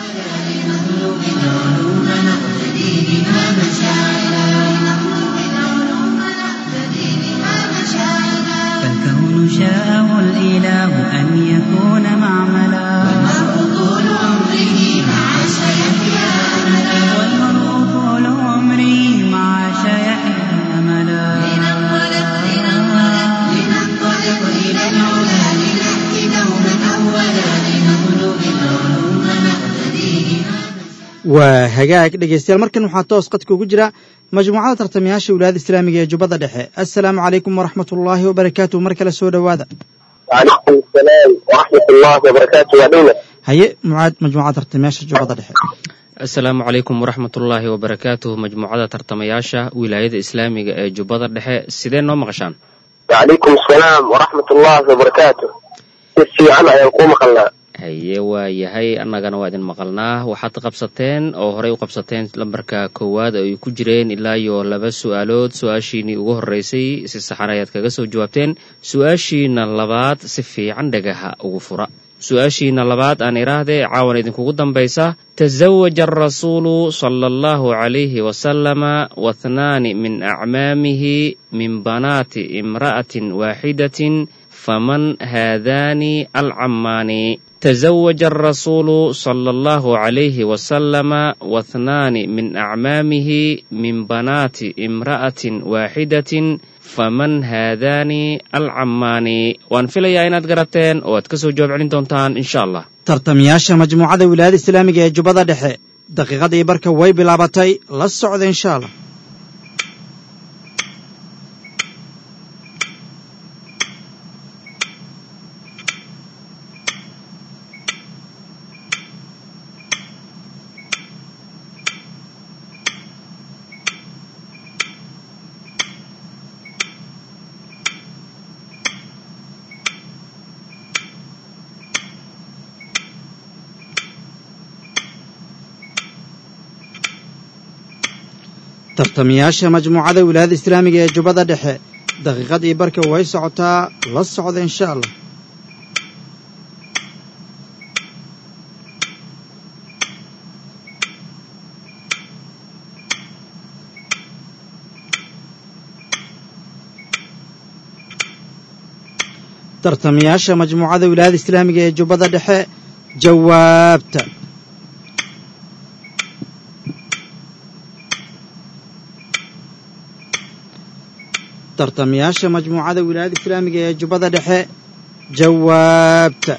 فالكون شاءه الإله أن يكون معملا والمرء طول عمره مع شيحيا أملا لننطلق إلى العلا لنأتي دوما أولا لنطلب العلوم نقتديها. waa hagaag dhegaystayaal markan waxaa toos qadka ugu jira majmuucada tartamayaasha wilaayada islaamiga ee jubbada dhexe. assalaamu calaykum waraxmatullaahi wabarakaatuh. mar kale soo dhowaada. وعليكم السلام ورحمة الله وبركاته. ودولة haye majmuucada tartamayaasha jubbada dhexe. asalaamu calaykum waraxmatullaahi wabarakaatuh. majmuucada tartamayaasha wilaayada islaamiga ee jubbada dhexe sidee noo maqashaan? وعليكم السلام ورحمة الله وبركاته. si fiican ayaan kuu maqalnaa. haye waa yahay annagana waa idin maqalnaa. waxaad qabsateen oo horey u qabsateen lambarka koowaad oo ay ku jireen ilaa iyo 2 su'aalood. su-aashiinii ugu horreysay si saxan ayaad kaga soo jawaabteen. su-aashiina labaad si fiican dhagaha ugu fura. su-aashiina labaad aan iraahdee caawan idinkugu dambaysa. tazawaja arasuulu sala allahu calayhi wasalama wathnaani min acmaamihi min banaati imra'atin waaxidatin faman haadaani alcammaani. تزوج الرسول صلى الله عليه وسلم واثنان من أعمامه من بنات امرأة واحدة فمن هذان العمان. وان فيليا inaad garateen oo aad ka soo jawaab celin doontaan insha Allah. tartamayaasha majmuucada wilaayada islaamiga ee jubbada dhexe daqiiqadii barka way bilaabatay. la socda insha Allah. tartamayaasha majmuucada wilaayada islaamiga ee jubbada dhexe daqiiqadii barka way socotaa. la socda insha Allah. tartamayaasha majmuucada wilaayada islaamiga ee jubbada dhexe jawaabta. tartamayaasha majmuucada wilaayada islaamiga ee jubbada dhexe jawaabta.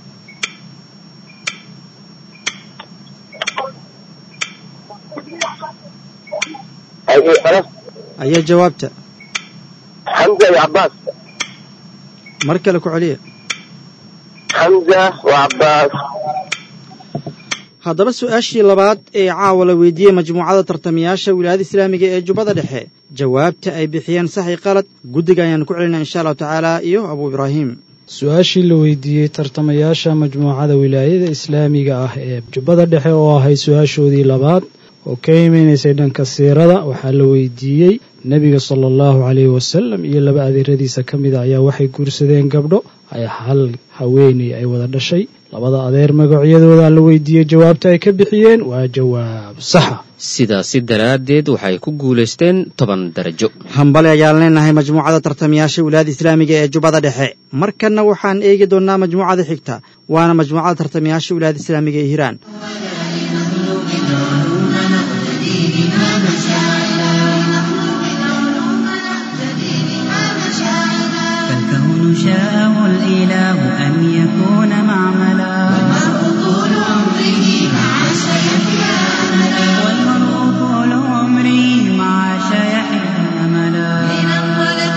ayaa jawaabta. حمزة وعباس. mar kale ku celiya. حمزة وعباس. haddaba su-aashii labaad ee caawa la weydiiyey majmuucada tartamayaasha wilaayada islaamiga ee jubbada dhexe jawaabta ay bixiyeen saxi qalad guddiga ayaan ku celinaa insha allahu tacaala iyo abuu ibraahim. su-aashii la weydiiyey tartamayaasha majmuucada wilaayada islaamiga ah ee jubbada dhexe oo ahayd su-aashoodii labaad oo ka imanaysay dhanka siirada waxaa la weydiiyey nebiga sala allahu calayhi wasalam iyo 2 adeeradiisa ka mida ayaa waxay guursadeen gabdho ay hal haweeney ay wada dhashay. 2 adeer magacyadooda la weydiiyey jawaabta ay ka bixiyeen waa jawaab saxa. sidaasi daraaddeed waxay ku guulaysteen 10 darajo. hambali ayaan leenahay majmuucada tartamayaasha wilaayada islaamiga ee jubbada dhexe. markanna waxaan eegi doonnaa majmuucada xigta waana majmuucada tartamayaasha wilaayada islaamiga ee hiiraan. شاءه الإله أن يكون معملا والمرء طول عمره مع شيحيا أملا لننطلق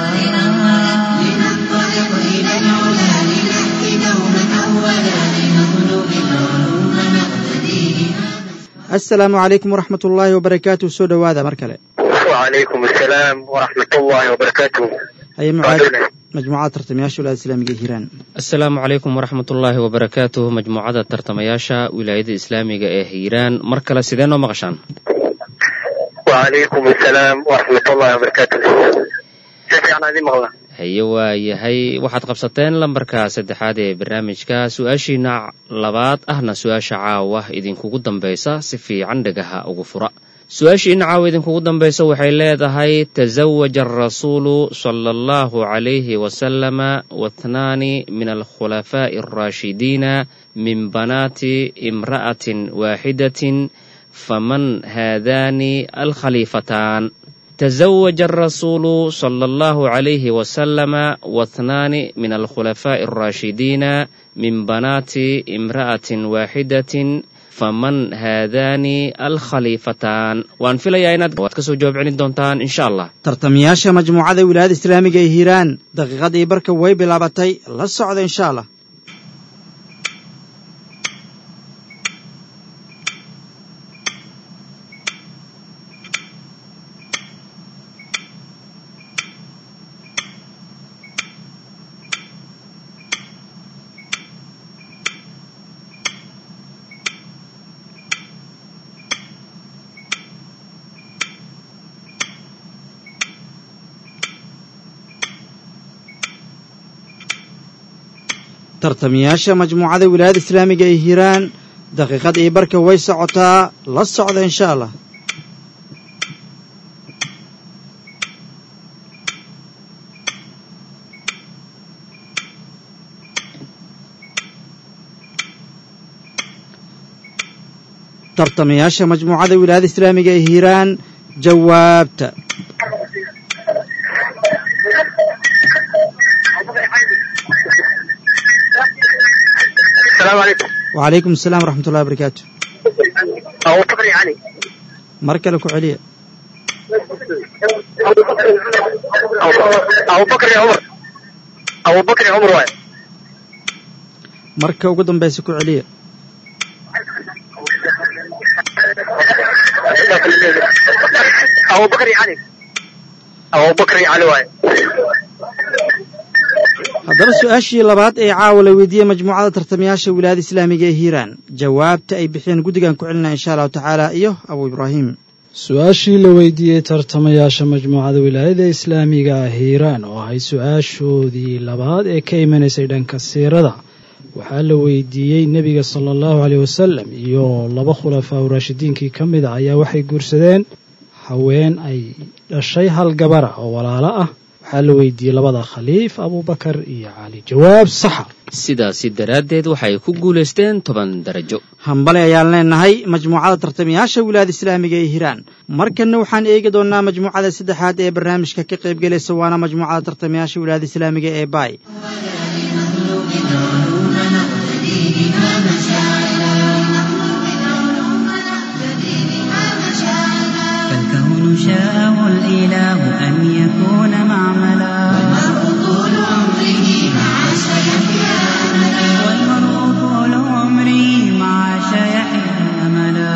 إلى العلا لنأتي دوما أولا لنطلب العلوم نقتديها. assalaamu calaykum waraxmat ullaahi wabarakaatuh soo dhowaada mar kale وعليكم السلام ورحمة الله وبركاته. haye mucaad majmuucada tartamayaasha wilaayada islaamiga ee hiiraan asalaamu calaykum waraxmatullaahi wabarakaatuh majmuucada tartamayaasha wilaayada islaamiga ee hiiraan mar kale sidee noo maqashaan وعليكم السلام ورحمة الله وبركاته. كيف يعني هذه مغلى؟ haye waa yahay waxaad qabsateen lambarka saddexaad ee barnaamijka su-aashiina labaad ahna su-aasha caawa idinkugu dambaysa si fiican dhagaha ugu fura su-aashiina caawa idinkugu dambaysa waxay leedahay tazawaja arasuulu sala allahu calayhi wasalama wathnaani min alkhulafaa'i alraashidiina min banaati imra'atin waaxidatin faman haadaani alkhaliifataan تزوج الرسول صلى الله عليه وسلم واثنان من الخلفاء الراشدين من بنات امرأة واحدة فمن هذان الخليفتان وان في لياينات كسو جواب عين دونتان إن شاء الله tartamayaasha majmuucada wilaayada islaamiga ee hiiraan daqiiqadii barka way bilaabatay la socda insha allah tartamayaasha majmuucada wilaayada islaamiga ee hiiraan daqiiqad iyo barka way socotaa la socda insha allah tartamayaasha majmuucada wilaayada islaamiga ee hiiraan jawaabta السلام عليكم. وعليكم السلام ورحمة الله وبركاته أبو بكر علي. مركلك عليا أبو بكر عمر. أبو بكر عمر واحد. مركا وقدم بيسكو عليا أبو بكر علي. أبو بكر علي واحد. haddaba su-aashii labaad ee caawa la weydiiyey majmuucada tartamayaasha wilaayada islaamiga ee hiiraan jawaabta ay bixiyeen guddigan ku celinaa insha allahu tacaala iyo abu ibraahim su-aashii la weydiiyey tartamayaasha majmuucada wilaayada islaamiga ah hiiraan oo ahay su-aashoodii labaad ee ka imanaysay dhanka siirada waxaa la weydiiyey nebiga sala allahu caleyh wasalam iyo laba khulafaa u raashidiinkii ka mid a ayaa waxay guursadeen haween ay dhashay hal gabara oo walaalo ah waxaa la weydiiyey labada khaliif abubakar iyo cali jawaab saxa sidaasi daraaddeed waxay ku guulaysteen 10 darajo hambale ayaan leenahay majmuucada tartamayaasha wilaayada islaamiga ee hiiraan markanna waxaan eegi doonnaa majmuucada saddexaad ee barnaamijka ka qayb gelaysa waana majmuucada tartamayaasha wilaayada islaamiga ee baay فالكون شاءه الإله أن يكون معملا والمرء طول عمره مع شيحيا أملا والمرء طول عمره مع شيحيا أملا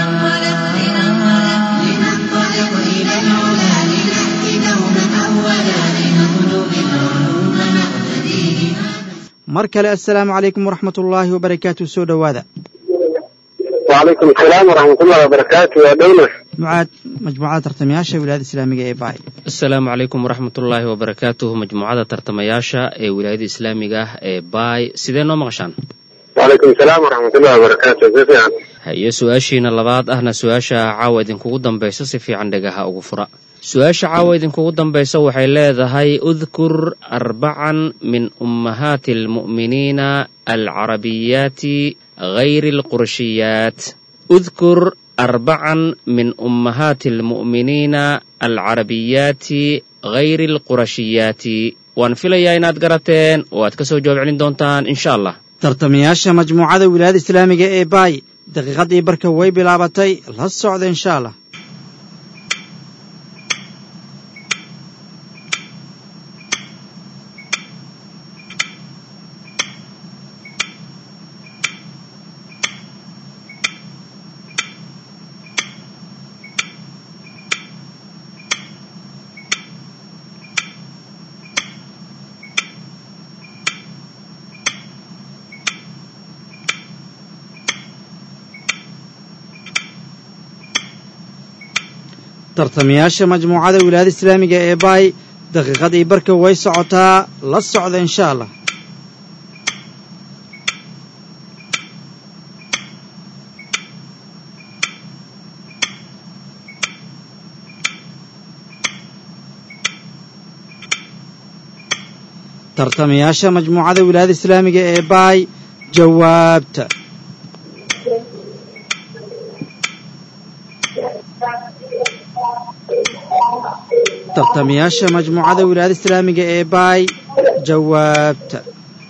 لننطلق إلى العلا لنأتي دوما أولا لنطلب العلوم نقتدي بها mar kale assalaamu calaykum waraxmat ullaahi wabarakaatu soo dhowaada وعليكم السلام ورحمة الله وبركاته يا دولة. mucaad majmuucada tartamayaasha wilaayada islaamiga ee baay asalaamu calaykum waraxmatullaahi wabarakaatuh majmuucada tartamayaasha ee wilaayada islaamiga ah ee baay sidee noo maqashaan وعليكم السلام ورحمة الله وبركاته. كيف يعني؟ haye su-aashiina labaad ahna su-aasha caawa idinkugu dambaysa si fiican dhagaha ugu fura su-aasha caawa idinkugu dambaysa waxay leedahay udkur 4 min ummahaati almu'miniina alcarabiyaati gayri alqurashiyaat udkur 4 min ummahaati almu'miniina alcarabiyaati gayri alqurashiyaati waan filayaa inaad garateen oo aad ka soo jawaab celin doontaan insha allah tartamayaasha majmuucada wilaayada islaamiga ee baay daqiiqadii barka way bilaabatay la socda insha allah tartamayaasha majmuucada wilaayada islaamiga ee baay daqiiqadii barka way socotaa la socda insha allah tartamayaasha majmuucada wilaayada islaamiga ee baay jawaabta tartamayaasha majmuucada wilaayada islaamiga ee baay jawaabta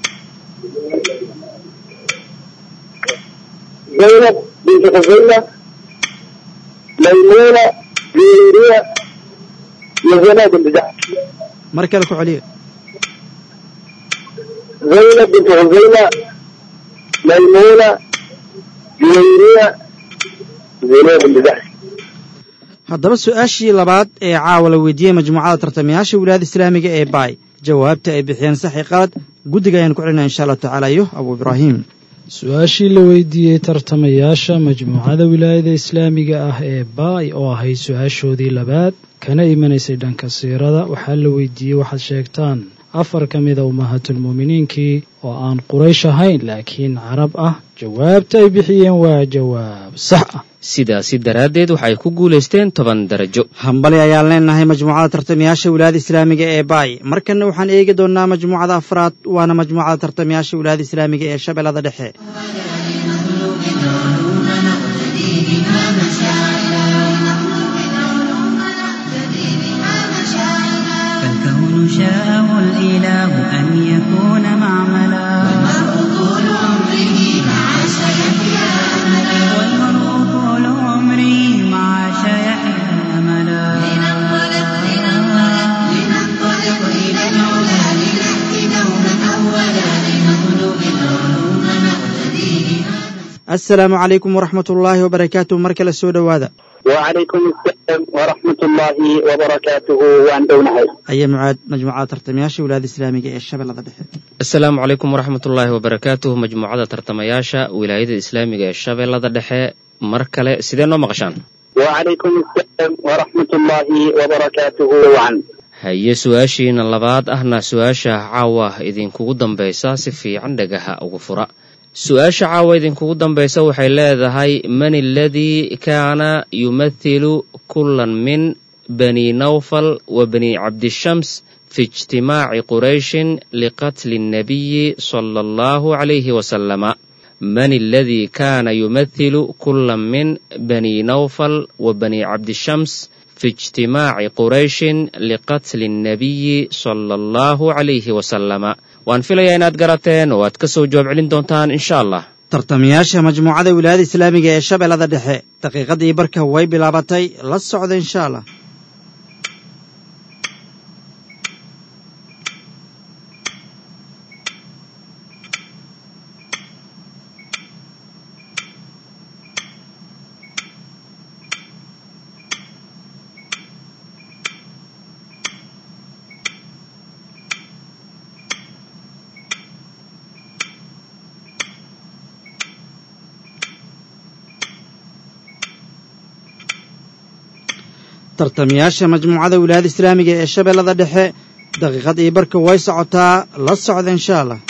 zaynab binti khusayla maymuuna juwayriya iyo zaynab binti jaxsh mar kale ku celiya zaynab binti khusayla maymuuna juwayriya zaynab binti jaxsh haddaba su-aashii labaad ee caawa la weydiiyey majmuucada tartamayaasha wilaayada islaamiga ee baay jawaabta ay bixiyeen saxi qalad guddiga ayaan ku celinaa insha allahu tacaala iyo abu ibraahim su-aashii la weydiiyey tartamayaasha majmuucada wilaayada islaamiga ah ee baay oo ahayd su-aashoodii labaad kana imanaysay dhanka siirada waxaa la weydiiyey waxaad sheegtaan 4 ka mida ummahatulmu'miniinkii oo aan quraysh ahayn laakiin carab ah jawaabta ay bixiyeen waa jawaab sax ah sidaasi daraaddeed waxay ku guulaysteen 10 darajo hambali ayaan leenahay majmuucada tartamayaasha wilaayada islaamiga ee baay markanna waxaan eegi doonnaa majmuucada afraad waana majmuucada tartamayaasha wilaayada islaamiga ee shabeellada dhexe فالكون شاءه الإله أن يكون معملا والمرء طول عمره مع سيحيا أملا والمرء طول عمره مع سيحيا أملا لننطلق إلى العلا لنأتي دوما أولا لنطلب العلوم نقتدي بها. السلام عليكم ورحمة الله وبركاته مركل السودة وهذا وعليكم السلام ورحمة الله وبركاته وأن دونها أي معاد مجموعة ترتمياشا ولاد إسلامية الشبل هذا السلام عليكم ورحمة الله وبركاته مجموعة ترتمياشا ولاية الإسلامية الشبل هذا دحى مركلة سيدنا مقشان وعليكم السلام ورحمة الله وبركاته وعن هي سواشين اللباد أهنا سواشا عاوة إذن كودن بيسا سفي عندها أو فرأ su-aasha caawa idinkugu dambaysa waxay leedahay man aladii kaana yumathilu kullan min bani nawfal wa bani cabdishams fi ijtimaaci qurayshin liqatli الnabiyi sala allahu calayhi wasalama man aladii kaana yumathilu kullan min bani nawfal wa bani cabdishams fi ijtimaaci qurayshin liqatli الnabiyi sala allahu calayhi wasalama waan filayaa inaad garateen oo aad ka soo jawaab celin doontaan insha allah tartamayaasha majmuucada wilaayada islaamiga ee shabeellada dhexe daqiiqadii barka way bilaabatay la socda insha allah tartamayaasha majmuucada wilaayada islaamiga ee shabeellada dhexe daqiiqadii barka way socotaa la socda insha allah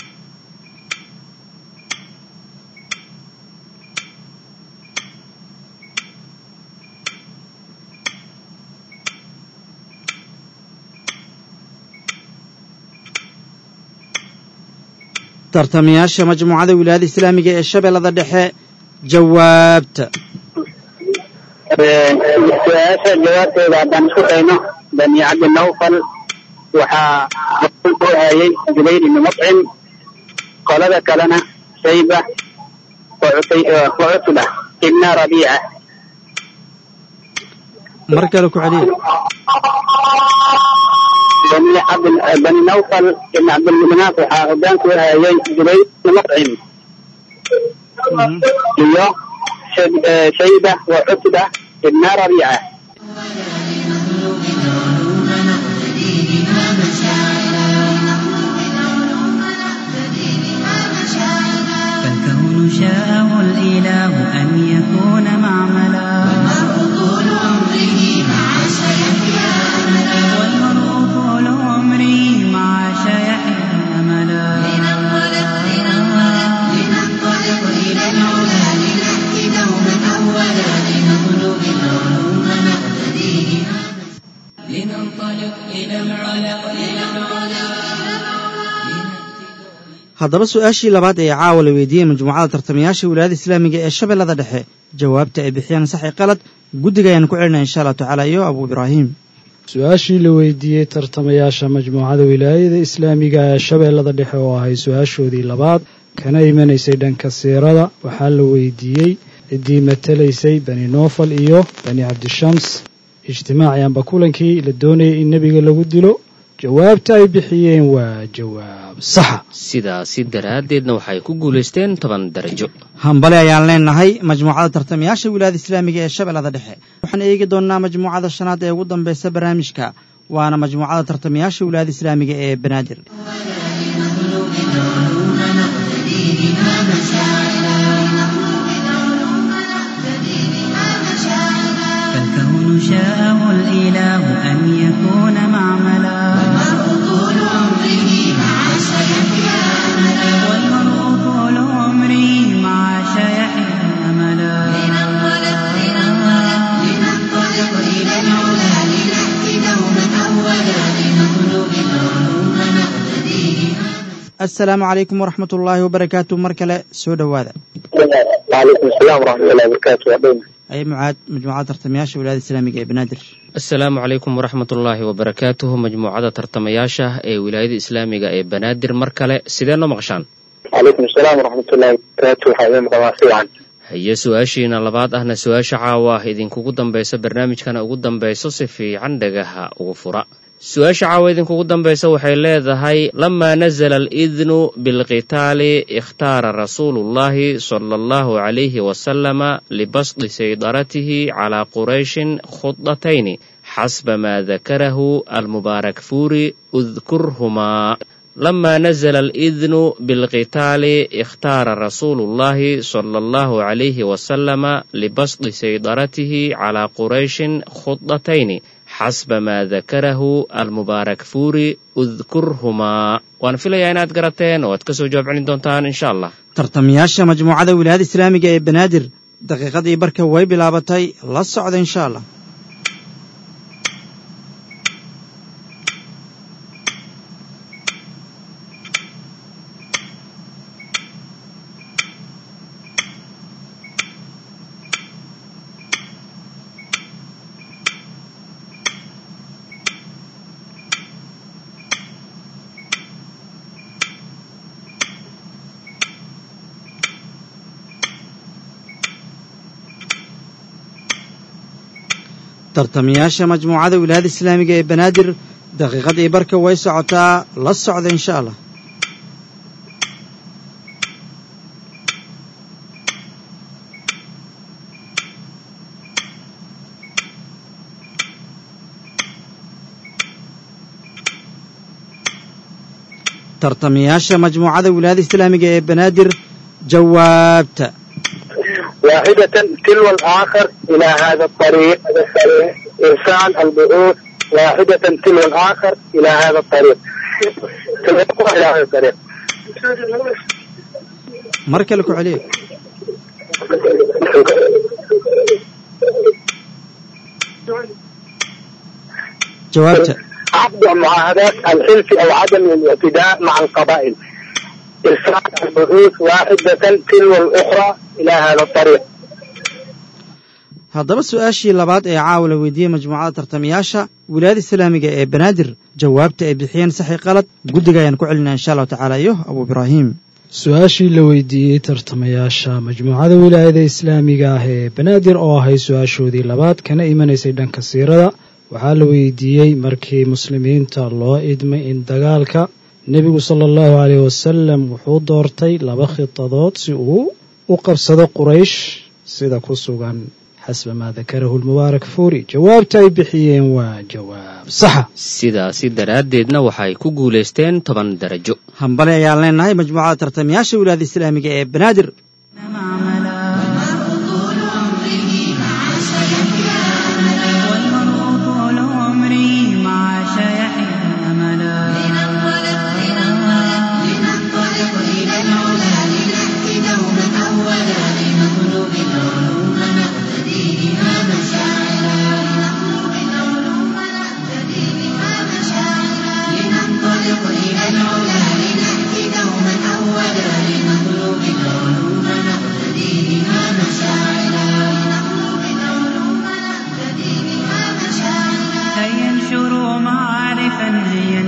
tartamayaasha majmuucada wilaayada islaamiga ee shabeellada dhexe jawaabta su-aasha jawaabteeda haddaan isku dayno bani cabdi nawfal waxaa rasuul u hayay jubayr ibni mutcim qolada kalena shayba wa cutba ibna rabiica mar kale ku celiya bani nawfal ibn cabdilmanaaf waxaa hogaanku u hayay jubayr ibni mutcim iyo شيبة وعتبة ابن ربيعة فالكون شاءه الإله أن يكون معملا والمرء طول عمره مع لنطلب العلوم نقتديه لننطلق إلى العلا haddaba su-aashii labaad ee caawa la weydiiyey majmuucada tartamayaasha wilaayada islaamiga ee shabeellada dhexe jawaabta ay bixiyaan sax i qalad guddiga ayaan ku celinaya insha allahu tacaala iyo abu ibraahim su-aashii la weydiiyey tartamayaasha majmuucada wilaayada islaamiga ee shabeellada dhexe oo ahay su-aashoodii labaad kana imanaysay dhanka siirada waxaa la weydiiyey ciddii matalaysay bani noofal iyo bani cabdishams ijtimaaci amba kulankii la doonayay in nebiga lagu dilo jawaabta ay bixiyeen waa jawaab saxa sidaasi daraaddeedna waxay ku guulaysteen 10 darajo hambale ayaan leenahay majmuucada tartamayaasha wilaayada islaamiga ee shabeellada dhexe waxaan eegi doonnaa majmuucada shanaad ee ugu dambaysa barnaamijka waana majmuucada tartamayaasha wilaayada islaamiga ee banaadir فالكون شاءه الإله أن يكون معملا والمرء طول عمره مع شيحه أملا والمرء طول عمره مع شيحه أملا لننطلق إلى العلا لنأتي دوما أولا لنطلب العلوم نقتديه السلام عليكم ورحمة الله وبركاته مركلة سودة واذا وعليكم السلام ورحمة الله وبركاته أي معاد مجموعة ترتمياشة ولاية الإسلامية بنادر السلام عليكم ورحمة الله وبركاته مجموعة ترتمياشة أي ولاية الإسلامية أي بنادر مركلة سيدنا مغشان وعليكم السلام ورحمة الله وبركاته حيث مغواسي هيا سؤاشينا لبعض أهنا سؤاش عاواه إذن كو قدام بيسا برنامج كان قدام بيسا صفي عندقها وفراء su-aasha caawa idinku ugu dambaysa waxay leedahay lamaa nazala alidnu bilqitaali ikhtaara rasuulullahi sala allahu calayhi wasalama libasdi saydaratihi calaa qurayshin khudatayni xasba maa dakarahu almubaarak fuuri udkurhumaa لما نزل الإذن بالقتال اختار رسول الله صلى الله عليه وسلم لبسط سيطرته على قريش خطتين حسب ما ذكره المبارك فوري اذكرهما وأنا في ليانات قرأتين واتكسوا جواب عن دونتان إن شاء الله tartamayaasha majmuucada wilaayada islaamiga ee banaadir daqiiqadii barka way bilaabatay la socda insha allah tartamayaasha majmuucada wilaayada islaamiga ee banaadir daqiiqadii barka way socotaa la socda insha allah tartamayaasha majmuucada wilaayada islaamiga ee banaadir jawaabta واحدة تلو الآخر إلى هذا الطريق إرسال البعوث واحدة تلو الآخر إلى هذا الطريق تلقوا إلى هذا الطريق مركلك عليه جوابته عقد معاهدات الحلف أو عدم الاعتداء مع القبائل إرسال البعوث واحدة تلو الأخرى إلى هذا الطريق haddaba su-aashii labaad ee caawa la weydiiyey majmuucada tartamayaasha wilaayada islaamiga ee banaadir jawaabta ay bixiyeen saxi qalad guddiga ayaan ku celinaa insha allahu tacaala iyo abu ibraahim su-aashii la weydiiyey tartamayaasha majmuucada wilaayada islaamiga ah ee banaadir oo ahay su-aashoodii labaad kana imanaysay dhanka siirada waxaa la weydiiyey markii muslimiinta loo idmay in dagaalka nebigu sala allahu caleyh wasalam wuxuu doortay 2 khitadood si uu u qabsado quraysh sida ku sugan xasba maa dakarahu almubaarak fuuri jawaabta ay bixiyeen waa jawaab saxa sidaasi daraaddeedna waxay ku guulaysteen 10 darajo hambale ayaan leenahay majmuucada tartamayaasha wilaayada islaamiga ee banaadir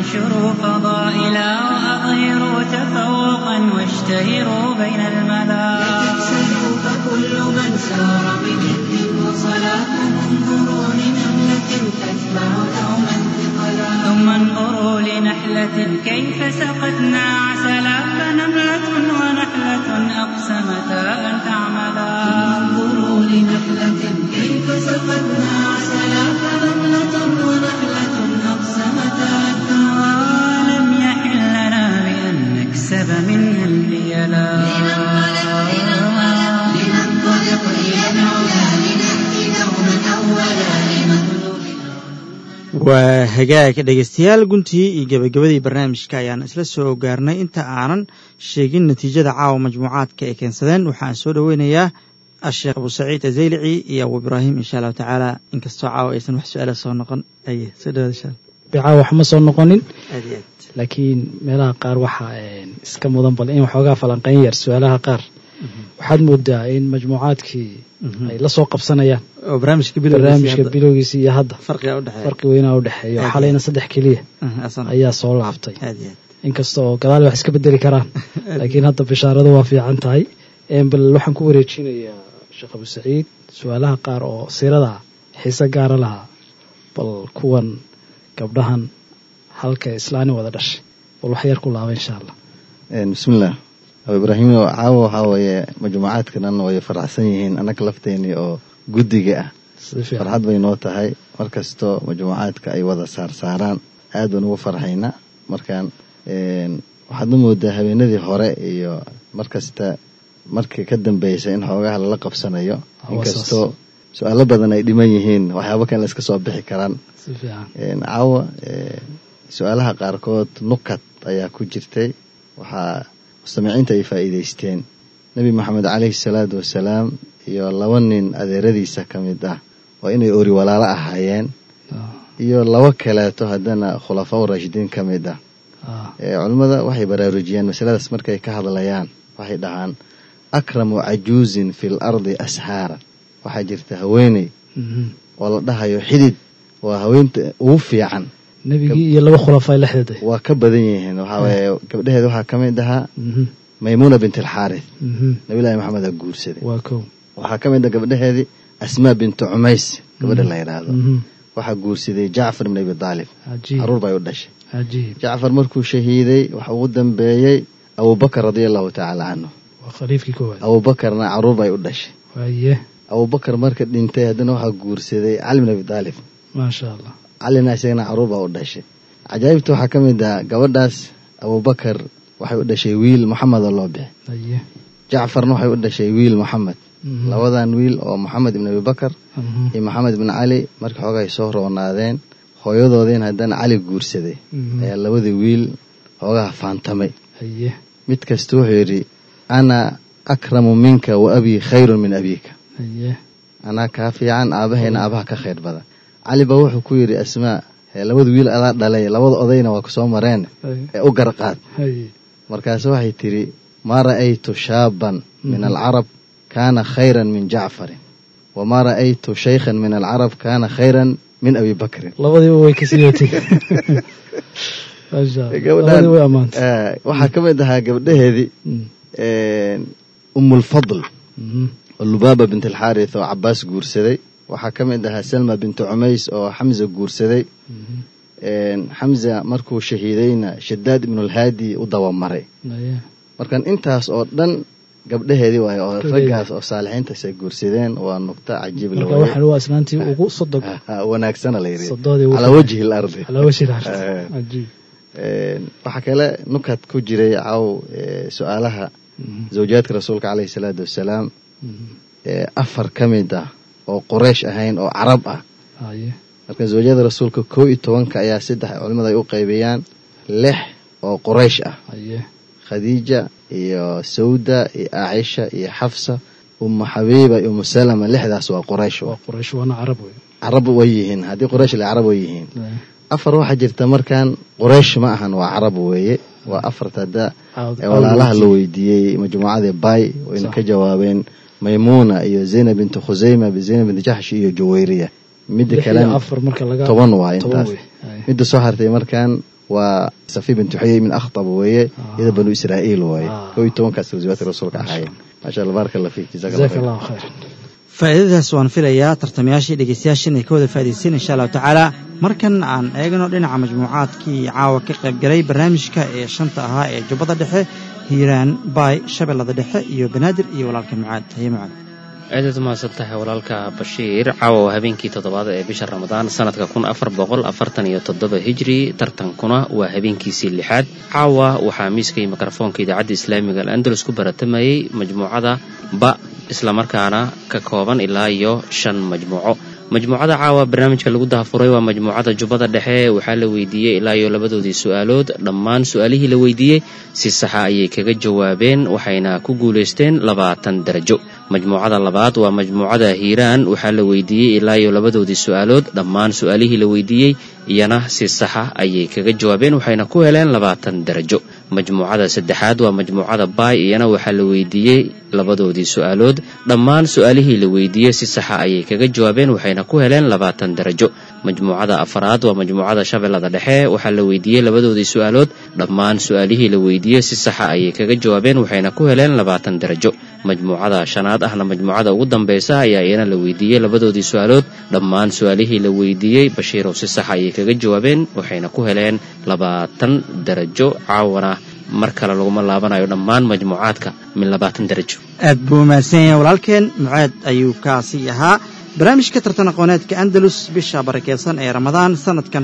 وانشروا فضائلا وأظهروا تفوقا واشتهروا بين الملا لتكسلوا فكل من سار بجد وصلاة انظروا لنملة تتبع دوما ثقلا ثم انظروا لنحلة كيف سقتنا عسلا فنملة ونحلة أقسمتا أن تعملا انظروا لنحلة كيف سقتنا عسلا فنملة ونحلة أقسمتا أن تعملا لم يحل لنا بأن نكسب منها البيلا لننطلق إلى العلا لنأتي دوما أولا waa hagaag dhegaystayaal guntii iyo gabagabadii barnaamijka ayaan isla soo gaarnay inta aanan sheegin natiijada caawa majmuucaadka ay keensadeen waxaan soo dhoweynayaa asheekh abu saciid azaylici iyo abu ibraahim insha allahu tacaala inkastoo caawa aysan wax su-aala soo noqon aye soo dhawaada insha allah bicaawa wax ma soo noqonin aad iyo aad laakiin meelaha qaar waxaa iska mudan bal in waxoogaa falanqayn yar su-aalaha qaar waxaad moodaa in majmuucaadkii ay la soo qabsanayaan oo barnaamijka bilowgiisa iyo hadda farqi weynaa u dhexeeya xalayna 3 keliya ayaa soo laabtay inkasta oo gadaal wax iska bedeli karaan laakiin hadda bishaaradu waa fiican tahay bal waxaan ku wareejinayaa sheekh abu saciid su-aalaha qaar oo siirada xiise gaara lahaa bal kuwan gabdhahan halka islaani wada dhashay bal wax yar ku laaba insha allah bismillah abu ibraahim caawa waxaa weeye majmuucaadkan way faraxsan yihiin annaga lafteeni oo guddiga ah farxad bay noo tahay markastoo majmuucaadka ay wada saarsaaraan aad baan ugu farxaynaa markaan waxaad u moodaa habeenadii hore iyo markasta markii ka dambaysa in xoogaha lala qabsanayo inkastoo su-aalo badan ay dhiman yihiin waxyaabo kan la iska soo bixi karaan caawa su-aalaha qaarkood nukad ayaa ku jirtay waxaa mustamiiciinta ay faa'iidaysteen nebi moxamed calayhi salaatu wasalaam iyo 2 nin adeeradiisa ka mid ah waa inay ori walaalo ahaayeen iyo 2 kaleeto haddana khulafaa raashidiin ka mid ah culimmada waxay baraarujiyeen masaladaas markay ka hadlayaan waxay dhahaan akramu cajuuzin fil ardi ashaara waxaa jirta haweeney oo la dhahayo xidid waa haweenta ugu fiican nabigii iyo 2 khulafaa lixdeed waa ka badan yihiin waxaa weeye gabdhaheeda waxaa ka mid ahaa maymuna bint alxaarith nabi ilaahi maxamed aa guursaday waxaa ka mid ah gabdhaheedii asmaa bintu cumays gabadha la yidhaahdo waxaa guursaday jacfar ibn abi taalib caruur bay u dhashay jacfar markuu shahiiday waxa ugu dambeeyey abubakar radiallahu tacaala canhu abubakarna caruur bay u dhashay abubakar marka dhintay haddana waxaa guursaday cali ibn abi taalib maasha allah calina isagana caruur baa u dhashay cajaa'ibta waxaa ka mid ah gabadhaas abubakar waxay u dhashay wiil moxamed oo loo bixi jacfarna waxay u dhashay wiil moxamed labadan wiil oo moxamed ibn abibakar iyo moxamed ibn cali markii xooga ay soo roonaadeen hooyadoodiin haddana cali guursaday ayaa 2 wiil xoogaha faantamay mid kasta wuxuu yidhi ana akramu minka wa abii khayrun min abiika anaa kaa fiican aabahayna aabaha ka khayr badan cali baa wuxuu ku yidhi asmaa 2 wiil adaa dhalay 2 odayna waa ku soo mareen ee u garqaad markaas waxay tiri maa ra'aytu shaaban min alcarab kaana khayran min jacfarin wamaa ra'aytu shaykhan min alcarab kaana khayran min abi bakrin labadiiba way ka siiyotay waxaa ka mid ahaa gabdhaheedii umulfadl oo lubaaba bint alxaarith oo cabaas guursaday waxaa ka mid ahaa salma bintu cumays oo xamza guursaday xamza markuu shahiidayna shadaad ibnulhaadi u dabamaray markan intaas oo dhan gabdhaheedii waay oo raggaas oo saalixiintaas ay guursadeen waa nugta cajiib la waxa waa isnaantii ugu sodog wanaagsana la yiri ala wajhi al-ardi waxa kale nukad ku jiray caaw su'aalaha zawjaadka rasuulka calayhi salaatu wasalaam 4 ka mid ah oo Quraysh ahayn oo Carab ah marka zawjada rasuulka 11 ayaa 3 culimada ay u qaybiyaan 6 oo Quraysh ah Khadija iyo Sauda iyo Aisha iyo Hafsa Habiba iyo Salama 6daas waa Quraysh wana Carab weeyihiin hadii Quraysh la Carab weeyihiin 4 waxa jirta markaan Quraysh ma ahan waa Carab weeye waa 4tada walaalaha la weydiiyay majmuucada Bay oo in ka jawaabeen Maymuna iyo Zainab bint Khuzayma bi Zainab bint Jahsh iyo Juwayriya mid kale 10 waa intaas mid soo hartay markaan waa Safi bint Huyay min Akhtab weeye iyada banu Israa'iil weeye kow iyo tobankaas zawjaadka rasuulka ahaayeen maasha Allah barakallahu fiik jazakallahu khayr faa'iidadaas waan filayaa tartamayaashii dhegeystayaashan ay ka wada faa'iideysan insha Allah tacaala markan aan eegno dhinaca majmuucaadkii caawa ka qayb galay barnaamijka ee shanta ahaa ee jubbada dhexe hiiraan baay shabeellada dhexe iyo banaadir iyo walaalka Mucaad haye Mucaad aad mahadsan tahay walaalka Bashiir caawa habeenkii 7aad ee bisha Ramadaan sanadka 1447 hijri tartankuna waa habeenkiisii 6aad caawa waxaa miiskay mikrofoonka idaacadda Islaamiga Al-Andalus ku baratamayay majmuucada ba isla markaana ka kooban ilaa iyo 5 majmuuco majmuucada caawa barnaamijka lagu daafuray waa majmuucada jubbada dhexe waxaa la weydiiyey ilaa iyo labadoodii su'aalood dhammaan su'aalihii la weydiiyey si sax ah ayay kaga jawaabeen waxayna ku guuleysteen 20 darajo majmuucada labaad waa majmuucada hiiraan waxaa la weydiiyey ilaa iyo labadoodii su'aalood dhammaan su'aalihii la weydiiyey iyana si sax ah ayay kaga jawaabeen waxayna ku heleen 20 darajo majmuucada saddexaad waa majmuucada baay iyana waxaa la weydiiyey labadoodii su'aalood dhammaan su'aalihii la weydiiyey si sax ah ayay kaga jawaabeen waxayna ku heleen 20 darajo majmuucada afraad waa majmuucada shabeellada dhexe waxaa la weydiiyey labadoodii su'aalood dhammaan su'aalihii la weydiiyey si sax ah ayay kaga jawaabeen waxayna ku heleen 20 darajo majmuucada shanaad ahna majmuucada ugu dambaysa ayaa iyana la weydiiyey labadoodii su'aalood dhammaan su'aalihii la weydiiyey Bashiirow si sax ayay kaga jawaabeen waxayna ku heleen 20 darajo caawana mar kale laguma laabanayo dhammaan majmuucaadka min 20 darajo aad buu mahadsan yahay walaalkeen Mucaad ayuu kaasi ahaa barnaamijka tartan aqooneedka Andalus bisha barakeysan ee Ramadaan sanadkan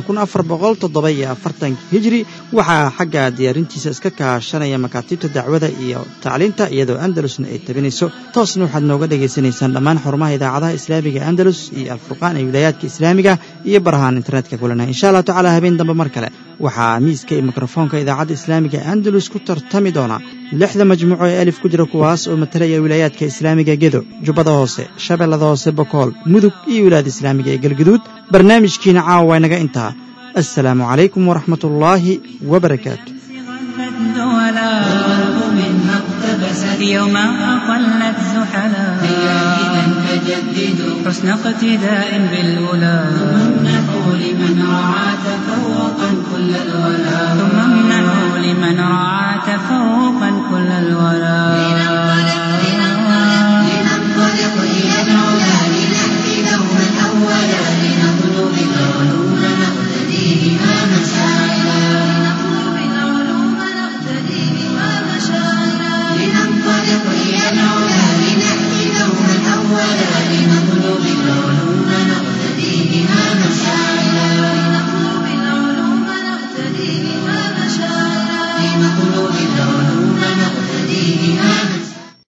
1447 hijri waxaa xagga diyaarintiisa iska kaashanaya makaatibta dacwada iyo tacliinta iyadoo Andalusna ay tabinayso toosna waxaad nooga dhageysanaysaan dhammaan xarumaha idaacadaha Islaamiga Andalus iyo Al-Furqaan ee wilaayadka Islaamiga iyo barahaan internetka kulana insha Allah tacaala habeen dambe mar kale waxaa miiska iyo mikrofoonka idaacadda Islaamiga Andalus ku tartami doona 6 majmuuco ee alif ku jira kuwaas oo matalaya wilaayadka Islaamiga Gedo Jubbada Hoose Shabeellada Hoose Bokool Mudug iyo wilaayadda Islaamiga ee Galgaduud barnaamijkiina caawa waa inaga intaa assalaamu calaykum waraxmatullaahi wabarakaatuh يوم أقلت زحلا إذا فجددوا حسن اقتداء بالأولى ثم امنحوا لمن رعى تفوقا كل الولا